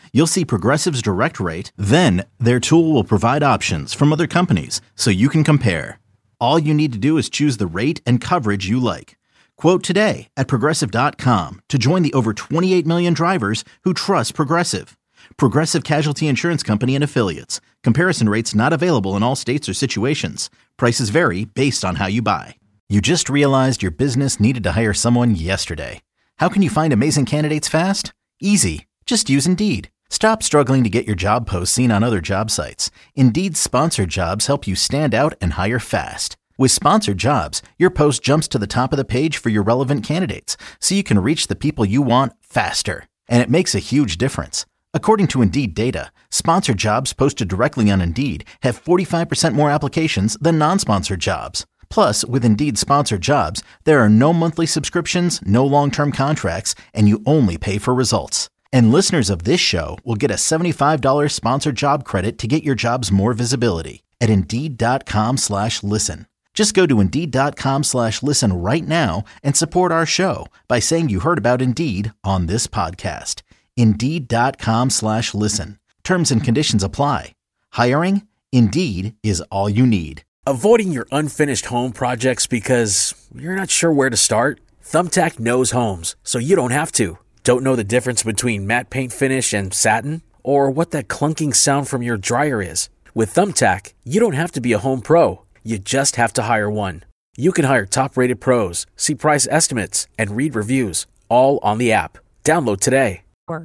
Speaker 3: You'll see Progressive's direct rate, then their tool will provide options from other companies so you can compare. All you need to do is choose the rate and coverage you like. Quote today at Progressive dot com to join the over twenty-eight million drivers who trust Progressive. Progressive Casualty Insurance Company and Affiliates. Comparison rates not available in all states or situations. Prices vary based on how you buy. You just realized your business needed to hire someone yesterday. How can you find amazing candidates fast? Easy. Just use Indeed. Stop struggling to get your job posts seen on other job sites. Indeed's sponsored jobs help you stand out and hire fast. With sponsored jobs, your post jumps to the top of the page for your relevant candidates, so you can reach the people you want faster. And it makes a huge difference. According to Indeed data, sponsored jobs posted directly on Indeed have forty-five percent more applications than non-sponsored jobs. Plus, with Indeed sponsored jobs, there are no monthly subscriptions, no long-term contracts, and you only pay for results. And listeners of this show will get a seventy-five dollars sponsored job credit to get your jobs more visibility at Indeed.com slash listen. Just go to Indeed.com slash listen right now and support our show by saying you heard about Indeed on this podcast. Indeed.com slash listen. Terms and conditions apply. Hiring? Indeed is all you need.
Speaker 14: Avoiding your unfinished home projects because you're not sure where to start? Thumbtack knows homes, so you don't have to. Don't know the difference between matte paint finish and satin? Or what that clunking sound from your dryer is? With Thumbtack, you don't have to be a home pro. You just have to hire one. You can hire top-rated pros, see price estimates, and read reviews, all on the app. Download today.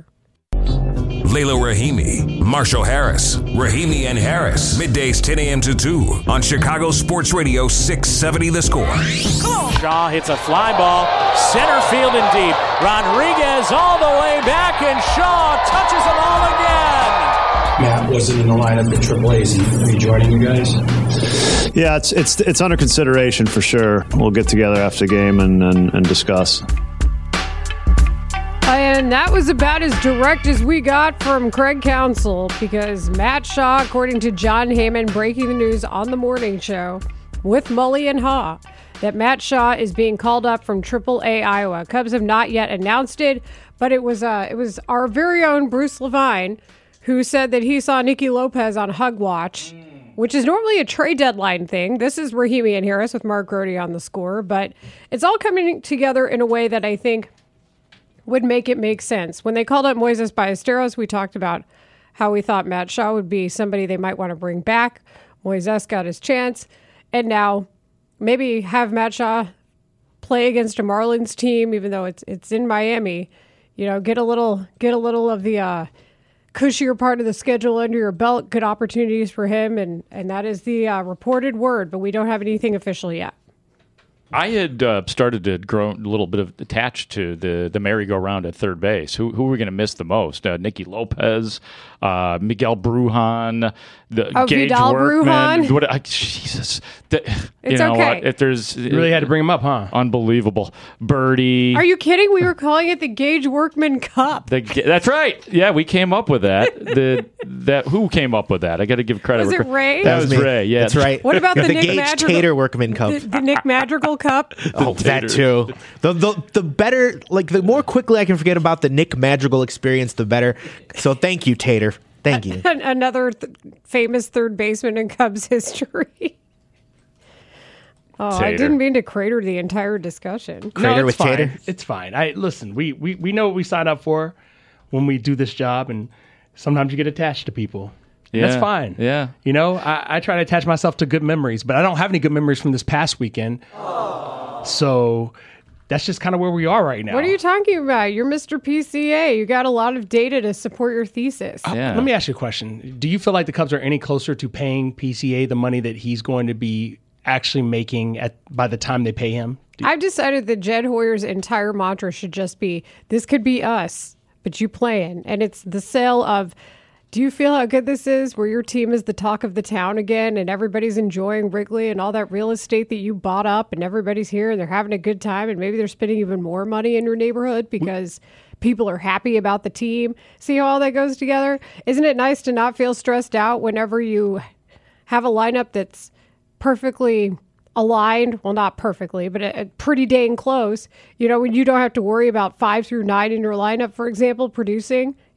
Speaker 4: Layla Rahimi, Marshall Harris, Rahimi and Harris. Middays ten a.m. to two on Chicago Sports Radio six seventy The Score.
Speaker 17: Shaw hits a fly ball, center field and deep. Rodriguez all the way back, and Shaw touches them all again.
Speaker 18: Matt wasn't in the lineup at Triple A's. Are you joining you guys?
Speaker 19: Yeah, it's it's it's under consideration for sure. We'll get together after the game and, and, and discuss.
Speaker 5: And that was about as direct as we got from Craig Counsell, because Matt Shaw, according to John Heyman, breaking the news on the morning show with Mully and Haw, that Matt Shaw is being called up from Triple A Iowa. Cubs have not yet announced it, but it was uh, it was our very own Bruce Levine who said that he saw Nicky Lopez on Hug Watch, which is normally a trade deadline thing. This is Rahimi and Harris with Mark Grody on The Score, but it's all coming together in a way that I think would make it make sense. When they called up Moises Ballesteros, we talked about how we thought Matt Shaw would be somebody they might want to bring back. Moises got his chance, and now maybe have Matt Shaw play against a Marlins team, even though it's it's in Miami. You know, get a little get a little of the uh, cushier part of the schedule under your belt. Good opportunities for him, and and that is the uh, reported word, but we don't have anything official yet.
Speaker 10: I had uh, started to grow a little bit of attached to the the merry-go-round at third base. Who who are we going to miss the most? Uh, Nicky Lopez, uh, Miguel Brujan, the
Speaker 5: oh,
Speaker 10: Gage
Speaker 5: Vidal
Speaker 10: Workman.
Speaker 5: Brujan?
Speaker 10: What? I, Jesus, the,
Speaker 5: it's
Speaker 10: you know
Speaker 5: okay.
Speaker 10: what? If there's
Speaker 13: you really had to bring him up, huh?
Speaker 10: Unbelievable, Birdie.
Speaker 5: Are you kidding? We were calling it the Gage Workman Cup.
Speaker 10: The, that's right. Yeah, we came up with that. The that who came up with that? I got to give credit.
Speaker 5: Was it Ray?
Speaker 10: That, that
Speaker 12: was,
Speaker 10: was
Speaker 12: me.
Speaker 10: Ray. Yeah,
Speaker 12: that's right.
Speaker 5: What about the,
Speaker 12: the
Speaker 5: Nick
Speaker 12: Gage
Speaker 5: Madrigal,
Speaker 12: Tater Workman Cup?
Speaker 5: The, the Nick Madrigal Cup.
Speaker 12: Oh, that too. The, the the better, like the more quickly I can forget about the Nick Madrigal experience, the better. So thank you, Tater. Thank you.
Speaker 5: Another th- famous third baseman in Cubs history. Oh,
Speaker 10: Tater.
Speaker 5: I didn't mean to crater the entire discussion.
Speaker 12: Crater
Speaker 13: no,
Speaker 12: with
Speaker 13: fine.
Speaker 12: Tater.
Speaker 13: It's fine. I listen. We, we we know what we signed up for when we do this job, and sometimes you get attached to people.
Speaker 10: Yeah.
Speaker 13: That's fine.
Speaker 10: Yeah.
Speaker 13: You know, I, I try to attach myself to good memories, but I don't have any good memories from this past weekend. So that's just kind of where we are right now.
Speaker 5: What are you talking about? You're Mister P C A. You got a lot of data to support your thesis.
Speaker 13: Uh, let me ask you a question. Do you feel like the Cubs are any closer to paying P C A the money that he's going to be actually making at by the time they pay him? Do-
Speaker 5: I've decided that Jed Hoyer's entire mantra should just be, this could be us, but you playing. And it's the sale of, do you feel how good this is, where your team is the talk of the town again and everybody's enjoying Wrigley and all that real estate that you bought up and everybody's here and they're having a good time and maybe they're spending even more money in your neighborhood because people are happy about the team. See how all that goes together? Isn't it nice to not feel stressed out whenever you have a lineup that's perfectly aligned? Well, not perfectly, but a, a pretty dang close. You know, when you don't have to worry about five through nine in your lineup, for example, producing.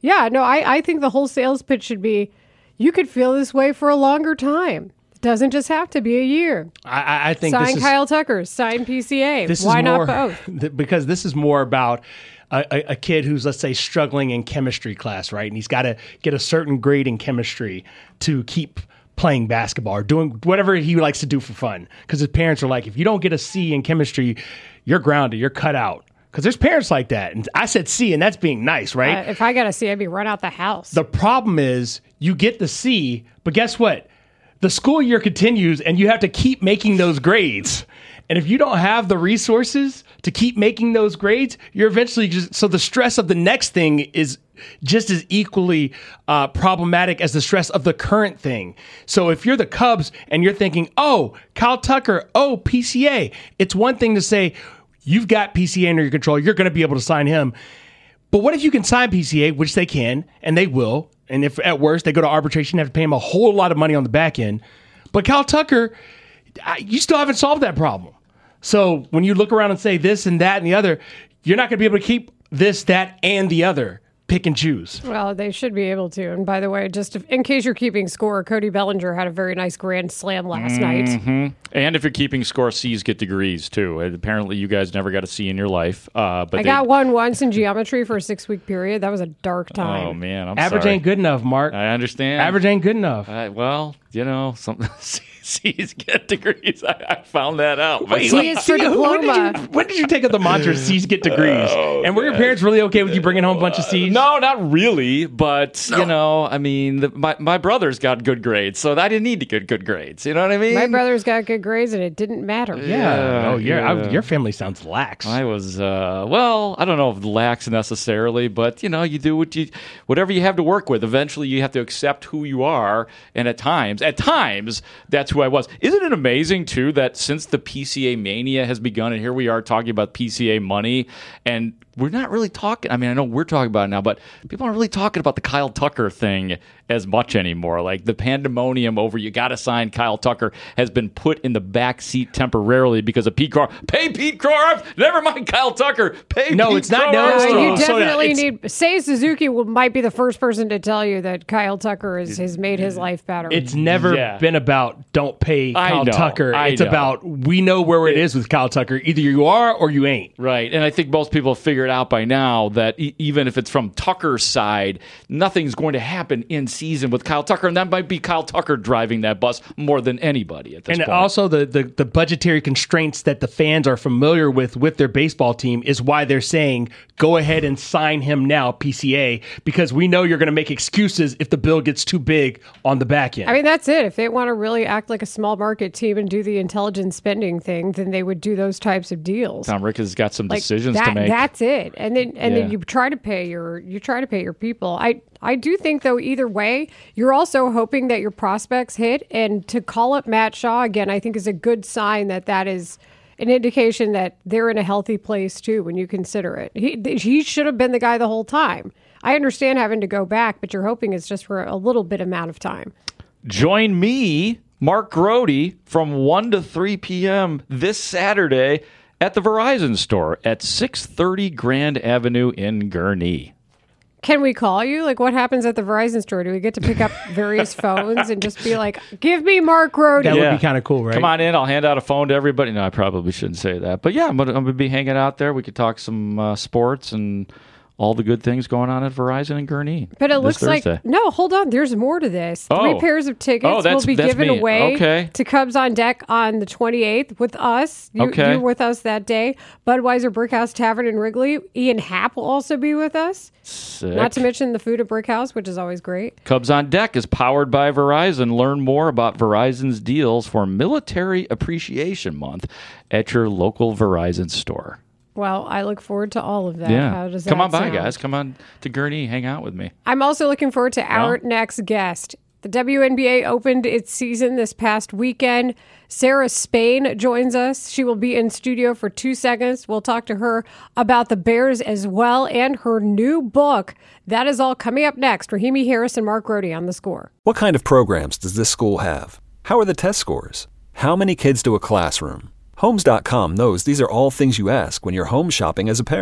Speaker 5: Yeah, no, I, I think the whole sales pitch should be, you could feel this way for a longer time. It doesn't just have to be a year.
Speaker 13: I, I think
Speaker 5: sign
Speaker 13: this is,
Speaker 5: Kyle Tucker, sign P C A.
Speaker 13: This
Speaker 5: Why
Speaker 13: is
Speaker 5: not
Speaker 13: more,
Speaker 5: both?
Speaker 13: Because this is more about a, a, a kid who's, let's say, struggling in chemistry class, right? And he's got to get a certain grade in chemistry to keep playing basketball or doing whatever he likes to do for fun. Because his parents are like, if you don't get a C in chemistry, you're grounded, you're cut out. Because there's parents like that. And I said C, and that's being nice, right?
Speaker 5: Uh, if I got a C, I'd be run out the house.
Speaker 13: The problem is you get the C, but guess what? The school year continues, and you have to keep making those grades. And if you don't have the resources to keep making those grades, you're eventually just... So the stress of the next thing is just as equally uh, problematic as the stress of the current thing. So if you're the Cubs and you're thinking, oh, Kyle Tucker, oh, P C A, it's one thing to say... You've got P C A under your control. You're going to be able to sign him. But what if you can sign P C A, which they can, and they will, and if at worst they go to arbitration, have to pay him a whole lot of money on the back end. But Kyle Tucker, you still haven't solved that problem. So when you look around and say this and that and the other, you're not going to be able to keep this, that, and the other. Pick and choose.
Speaker 5: Well, they should be able to. And by the way, just if, in case you're keeping score, Cody Bellinger had a very nice grand slam last
Speaker 10: mm-hmm.
Speaker 5: night.
Speaker 10: And if you're keeping score, C's get degrees too. Apparently, you guys never got a C in your life. Uh, but
Speaker 5: I
Speaker 10: they,
Speaker 5: got one once in geometry for a six-week period. That was a dark time.
Speaker 10: Oh man, I'm
Speaker 13: average
Speaker 10: sorry.
Speaker 13: ain't good enough, Mark.
Speaker 10: I understand.
Speaker 13: Average ain't good enough.
Speaker 10: Uh, well, you know, some C's get degrees. I, I found that out.
Speaker 13: Wait,
Speaker 5: C is for diploma.
Speaker 13: When did, you, when did you take up the mantra C's get degrees?
Speaker 10: Oh,
Speaker 13: and were your
Speaker 10: God.
Speaker 13: parents really okay with you bringing home a bunch of C's?
Speaker 10: No, not really. But, no. you know, I mean, the, my, my brother's got good grades, so I didn't need to get good grades. You know what I mean?
Speaker 5: My brother's got good grades, and it didn't matter.
Speaker 13: Yeah. yeah. Oh, yeah. I, your family sounds lax.
Speaker 10: I was, uh, well, I don't know if lax necessarily, but, you know, you do what you, whatever you have to work with. Eventually, you have to accept who you are. And at times, at times, that's who I was. Isn't it amazing, too, that since the P C A mania has begun, and here we are talking about P C A money, and we're not really talking, I mean, I know we're talking about it now, but people aren't really talking about the Kyle Tucker thing as much anymore. Like the pandemonium over you got to sign Kyle Tucker has been put in the back seat temporarily because of Pete Crow. Pay Pete Crow. Never mind Kyle Tucker. Pay
Speaker 13: no,
Speaker 10: Pete
Speaker 13: it's not.
Speaker 10: No,
Speaker 5: no, you
Speaker 13: so,
Speaker 5: definitely
Speaker 13: so,
Speaker 5: need. Say Suzuki will, might be the first person to tell you that Kyle Tucker is, has made his life better.
Speaker 13: It's never
Speaker 10: yeah.
Speaker 13: been about don't pay Kyle
Speaker 10: know,
Speaker 13: Tucker.
Speaker 10: I
Speaker 13: it's
Speaker 10: know.
Speaker 13: about we know where it is with Kyle Tucker. Either you are or you ain't.
Speaker 10: Right. And I think most people have figured out by now that e- even if it's from Tucker's side, nothing's going to happen in season with Kyle Tucker. And that might be Kyle Tucker driving that bus more than anybody at this
Speaker 13: and
Speaker 10: point.
Speaker 13: And also the, the, the budgetary constraints that the fans are familiar with with their baseball team is why they're saying, go ahead and sign him now, P C A, because we know you're going to make excuses if the bill gets too big on the back end.
Speaker 5: I mean, that's it. If they want to really act like a small market team and do the intelligent spending thing, then they would do those types of deals.
Speaker 10: Tom Rick has got some
Speaker 5: like
Speaker 10: decisions
Speaker 5: that,
Speaker 10: to make.
Speaker 5: That's it. And then and
Speaker 10: Yeah.
Speaker 5: then you try to pay your you try to pay your people. I I do think though either way, you're also hoping that your prospects hit, and to call up Matt Shaw again, I think is a good sign that that is an indication that they're in a healthy place too when you consider it. He he should have been the guy the whole time. I understand having to go back, but you're hoping it's just for a little bit amount of time.
Speaker 10: Join me, Mark Grody, from one to three p.m. this Saturday at the Verizon store at six thirty Grand Avenue in Gurnee.
Speaker 5: Can we call you? Like, what happens at the Verizon store? Do we get to pick up various phones and just be like, give me Mark Grody?
Speaker 13: That
Speaker 10: Yeah.
Speaker 13: would be kind of cool, right?
Speaker 10: Come on in. I'll hand out a phone to everybody. No, I probably shouldn't say that. But yeah, I'm going to be hanging out there. We could talk some uh, sports and all the good things going on at Verizon and Gurnee.
Speaker 5: But it
Speaker 10: this
Speaker 5: looks
Speaker 10: Thursday.
Speaker 5: like, no, hold on. There's more to this.
Speaker 10: Oh.
Speaker 5: Three pairs of tickets
Speaker 10: Oh, that's-
Speaker 5: will be
Speaker 10: that's
Speaker 5: given
Speaker 10: me.
Speaker 5: away
Speaker 10: Okay.
Speaker 5: to Cubs on Deck on the twenty-eighth with us. You,
Speaker 10: Okay.
Speaker 5: You're with us that day. Budweiser Brickhouse Tavern in Wrigley. Ian Happ will also be with us.
Speaker 10: Sick.
Speaker 5: Not to mention the food at Brickhouse, which is always great.
Speaker 10: Cubs on Deck is powered by Verizon. Learn more about Verizon's deals for Military Appreciation Month at your local Verizon store.
Speaker 5: Well, I look forward to all of that.
Speaker 10: Yeah.
Speaker 5: How does that
Speaker 10: Come on by,
Speaker 5: sound?
Speaker 10: guys. Come on to Gurnee. Hang out with me.
Speaker 5: I'm also looking forward to our
Speaker 10: No?
Speaker 5: next guest. The W N B A opened its season this past weekend. Sarah Spain joins us. She will be in studio for two seconds. We'll talk to her about the Bears as well and her new book. That is all coming up next. Rahimi Harris and Mark Grody on The Score.
Speaker 1: What kind of programs does this school have? How are the test scores? How many kids do a classroom? Homes dot com knows these are all things you ask when you're home shopping as a parent.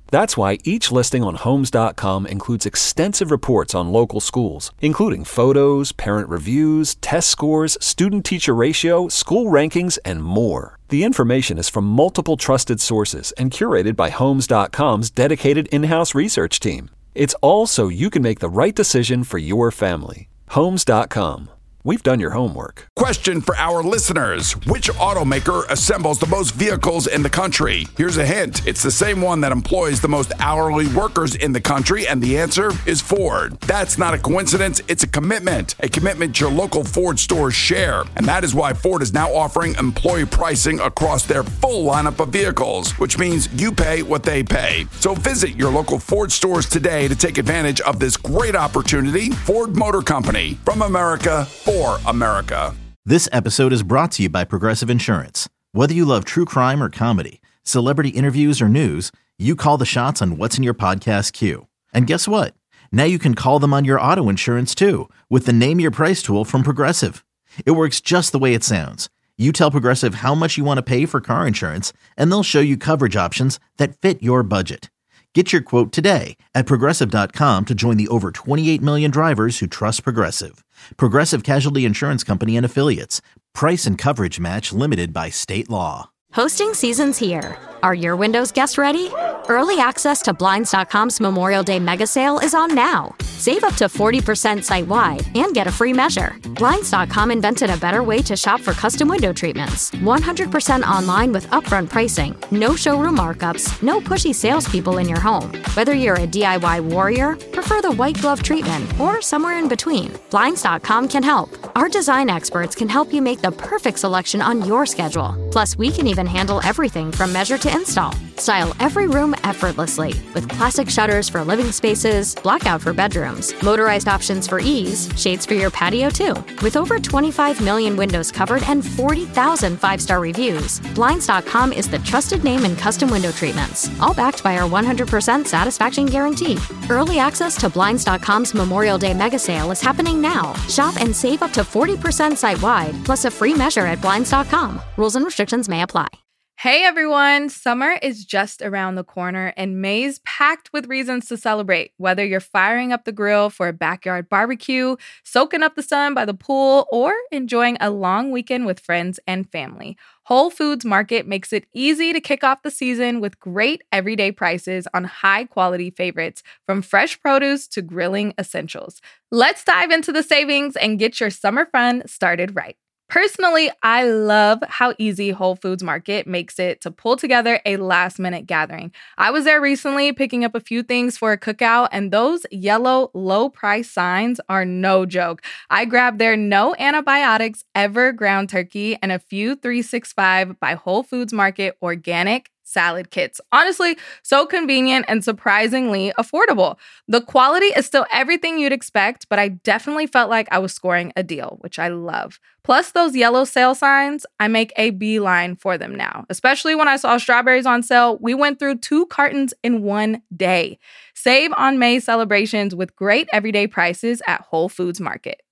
Speaker 1: That's why each listing on Homes dot com includes extensive reports on local schools, including photos, parent reviews, test scores, student-teacher ratio, school rankings, and more. The information is from multiple trusted sources and curated by Homes dot com's dedicated in-house research team. It's all so you can make the right decision for your family. Homes dot com. We've done your homework.
Speaker 2: Question for our listeners. Which automaker assembles the most vehicles in the country? Here's a hint. It's the same one that employs the most hourly workers in the country, and the answer is Ford. That's not a coincidence. It's a commitment. A commitment your local Ford stores share. And that is why Ford is now offering employee pricing across their full lineup of vehicles, which means you pay what they pay. So visit your local Ford stores today to take advantage of this great opportunity. Ford Motor Company. From America, for America.
Speaker 3: This episode is brought to you by Progressive Insurance. Whether you love true crime or comedy, celebrity interviews or news, you call the shots on what's in your podcast queue. And guess what? Now you can call them on your auto insurance too with the Name Your Price tool from Progressive. It works just the way it sounds. You tell Progressive how much you want to pay for car insurance, and they'll show you coverage options that fit your budget. Get your quote today at Progressive dot com to join the over twenty-eight million drivers who trust Progressive. Progressive Casualty Insurance Company and Affiliates. Price and coverage match limited by state law.
Speaker 20: Hosting season's here. Are your Windows guests ready? Early access to Blinds dot com's Memorial Day mega sale is on now. Save up to forty percent site-wide and get a free measure. Blinds dot com invented a better way to shop for custom window treatments. one hundred percent online with upfront pricing, no showroom markups, no pushy salespeople in your home. Whether you're a D I Y warrior, prefer the white glove treatment, or somewhere in between, Blinds dot com can help. Our design experts can help you make the perfect selection on your schedule. Plus, we can even handle everything from measure to install. Style every room effortlessly with classic shutters for living spaces, blackout for bedrooms, motorized options for ease, shades for your patio too. With over twenty-five million windows covered and forty thousand five-star reviews, Blinds dot com is the trusted name in custom window treatments, all backed by our one hundred percent satisfaction guarantee. Early access to Blinds dot com's Memorial Day mega sale is happening now. Shop and save up to forty percent site-wide, plus a free measure at Blinds dot com. Rules and restrictions may apply.
Speaker 21: Hey everyone, summer is just around the corner and May's packed with reasons to celebrate. Whether you're firing up the grill for a backyard barbecue, soaking up the sun by the pool, or enjoying a long weekend with friends and family, Whole Foods Market makes it easy to kick off the season with great everyday prices on high-quality favorites, from fresh produce to grilling essentials. Let's dive into the savings and get your summer fun started right. Personally, I love how easy Whole Foods Market makes it to pull together a last-minute gathering. I was there recently picking up a few things for a cookout, and those yellow low-price signs are no joke. I grabbed their no antibiotics ever ground turkey and a few three sixty-five by Whole Foods Market organic salad kits. Honestly, so convenient and surprisingly affordable. The quality is still everything you'd expect, but I definitely felt like I was scoring a deal, which I love. Plus those yellow sale signs, I make a beeline for them now. Especially when I saw strawberries on sale, we went through two cartons in one day. Save on May celebrations with great everyday prices at Whole Foods Market.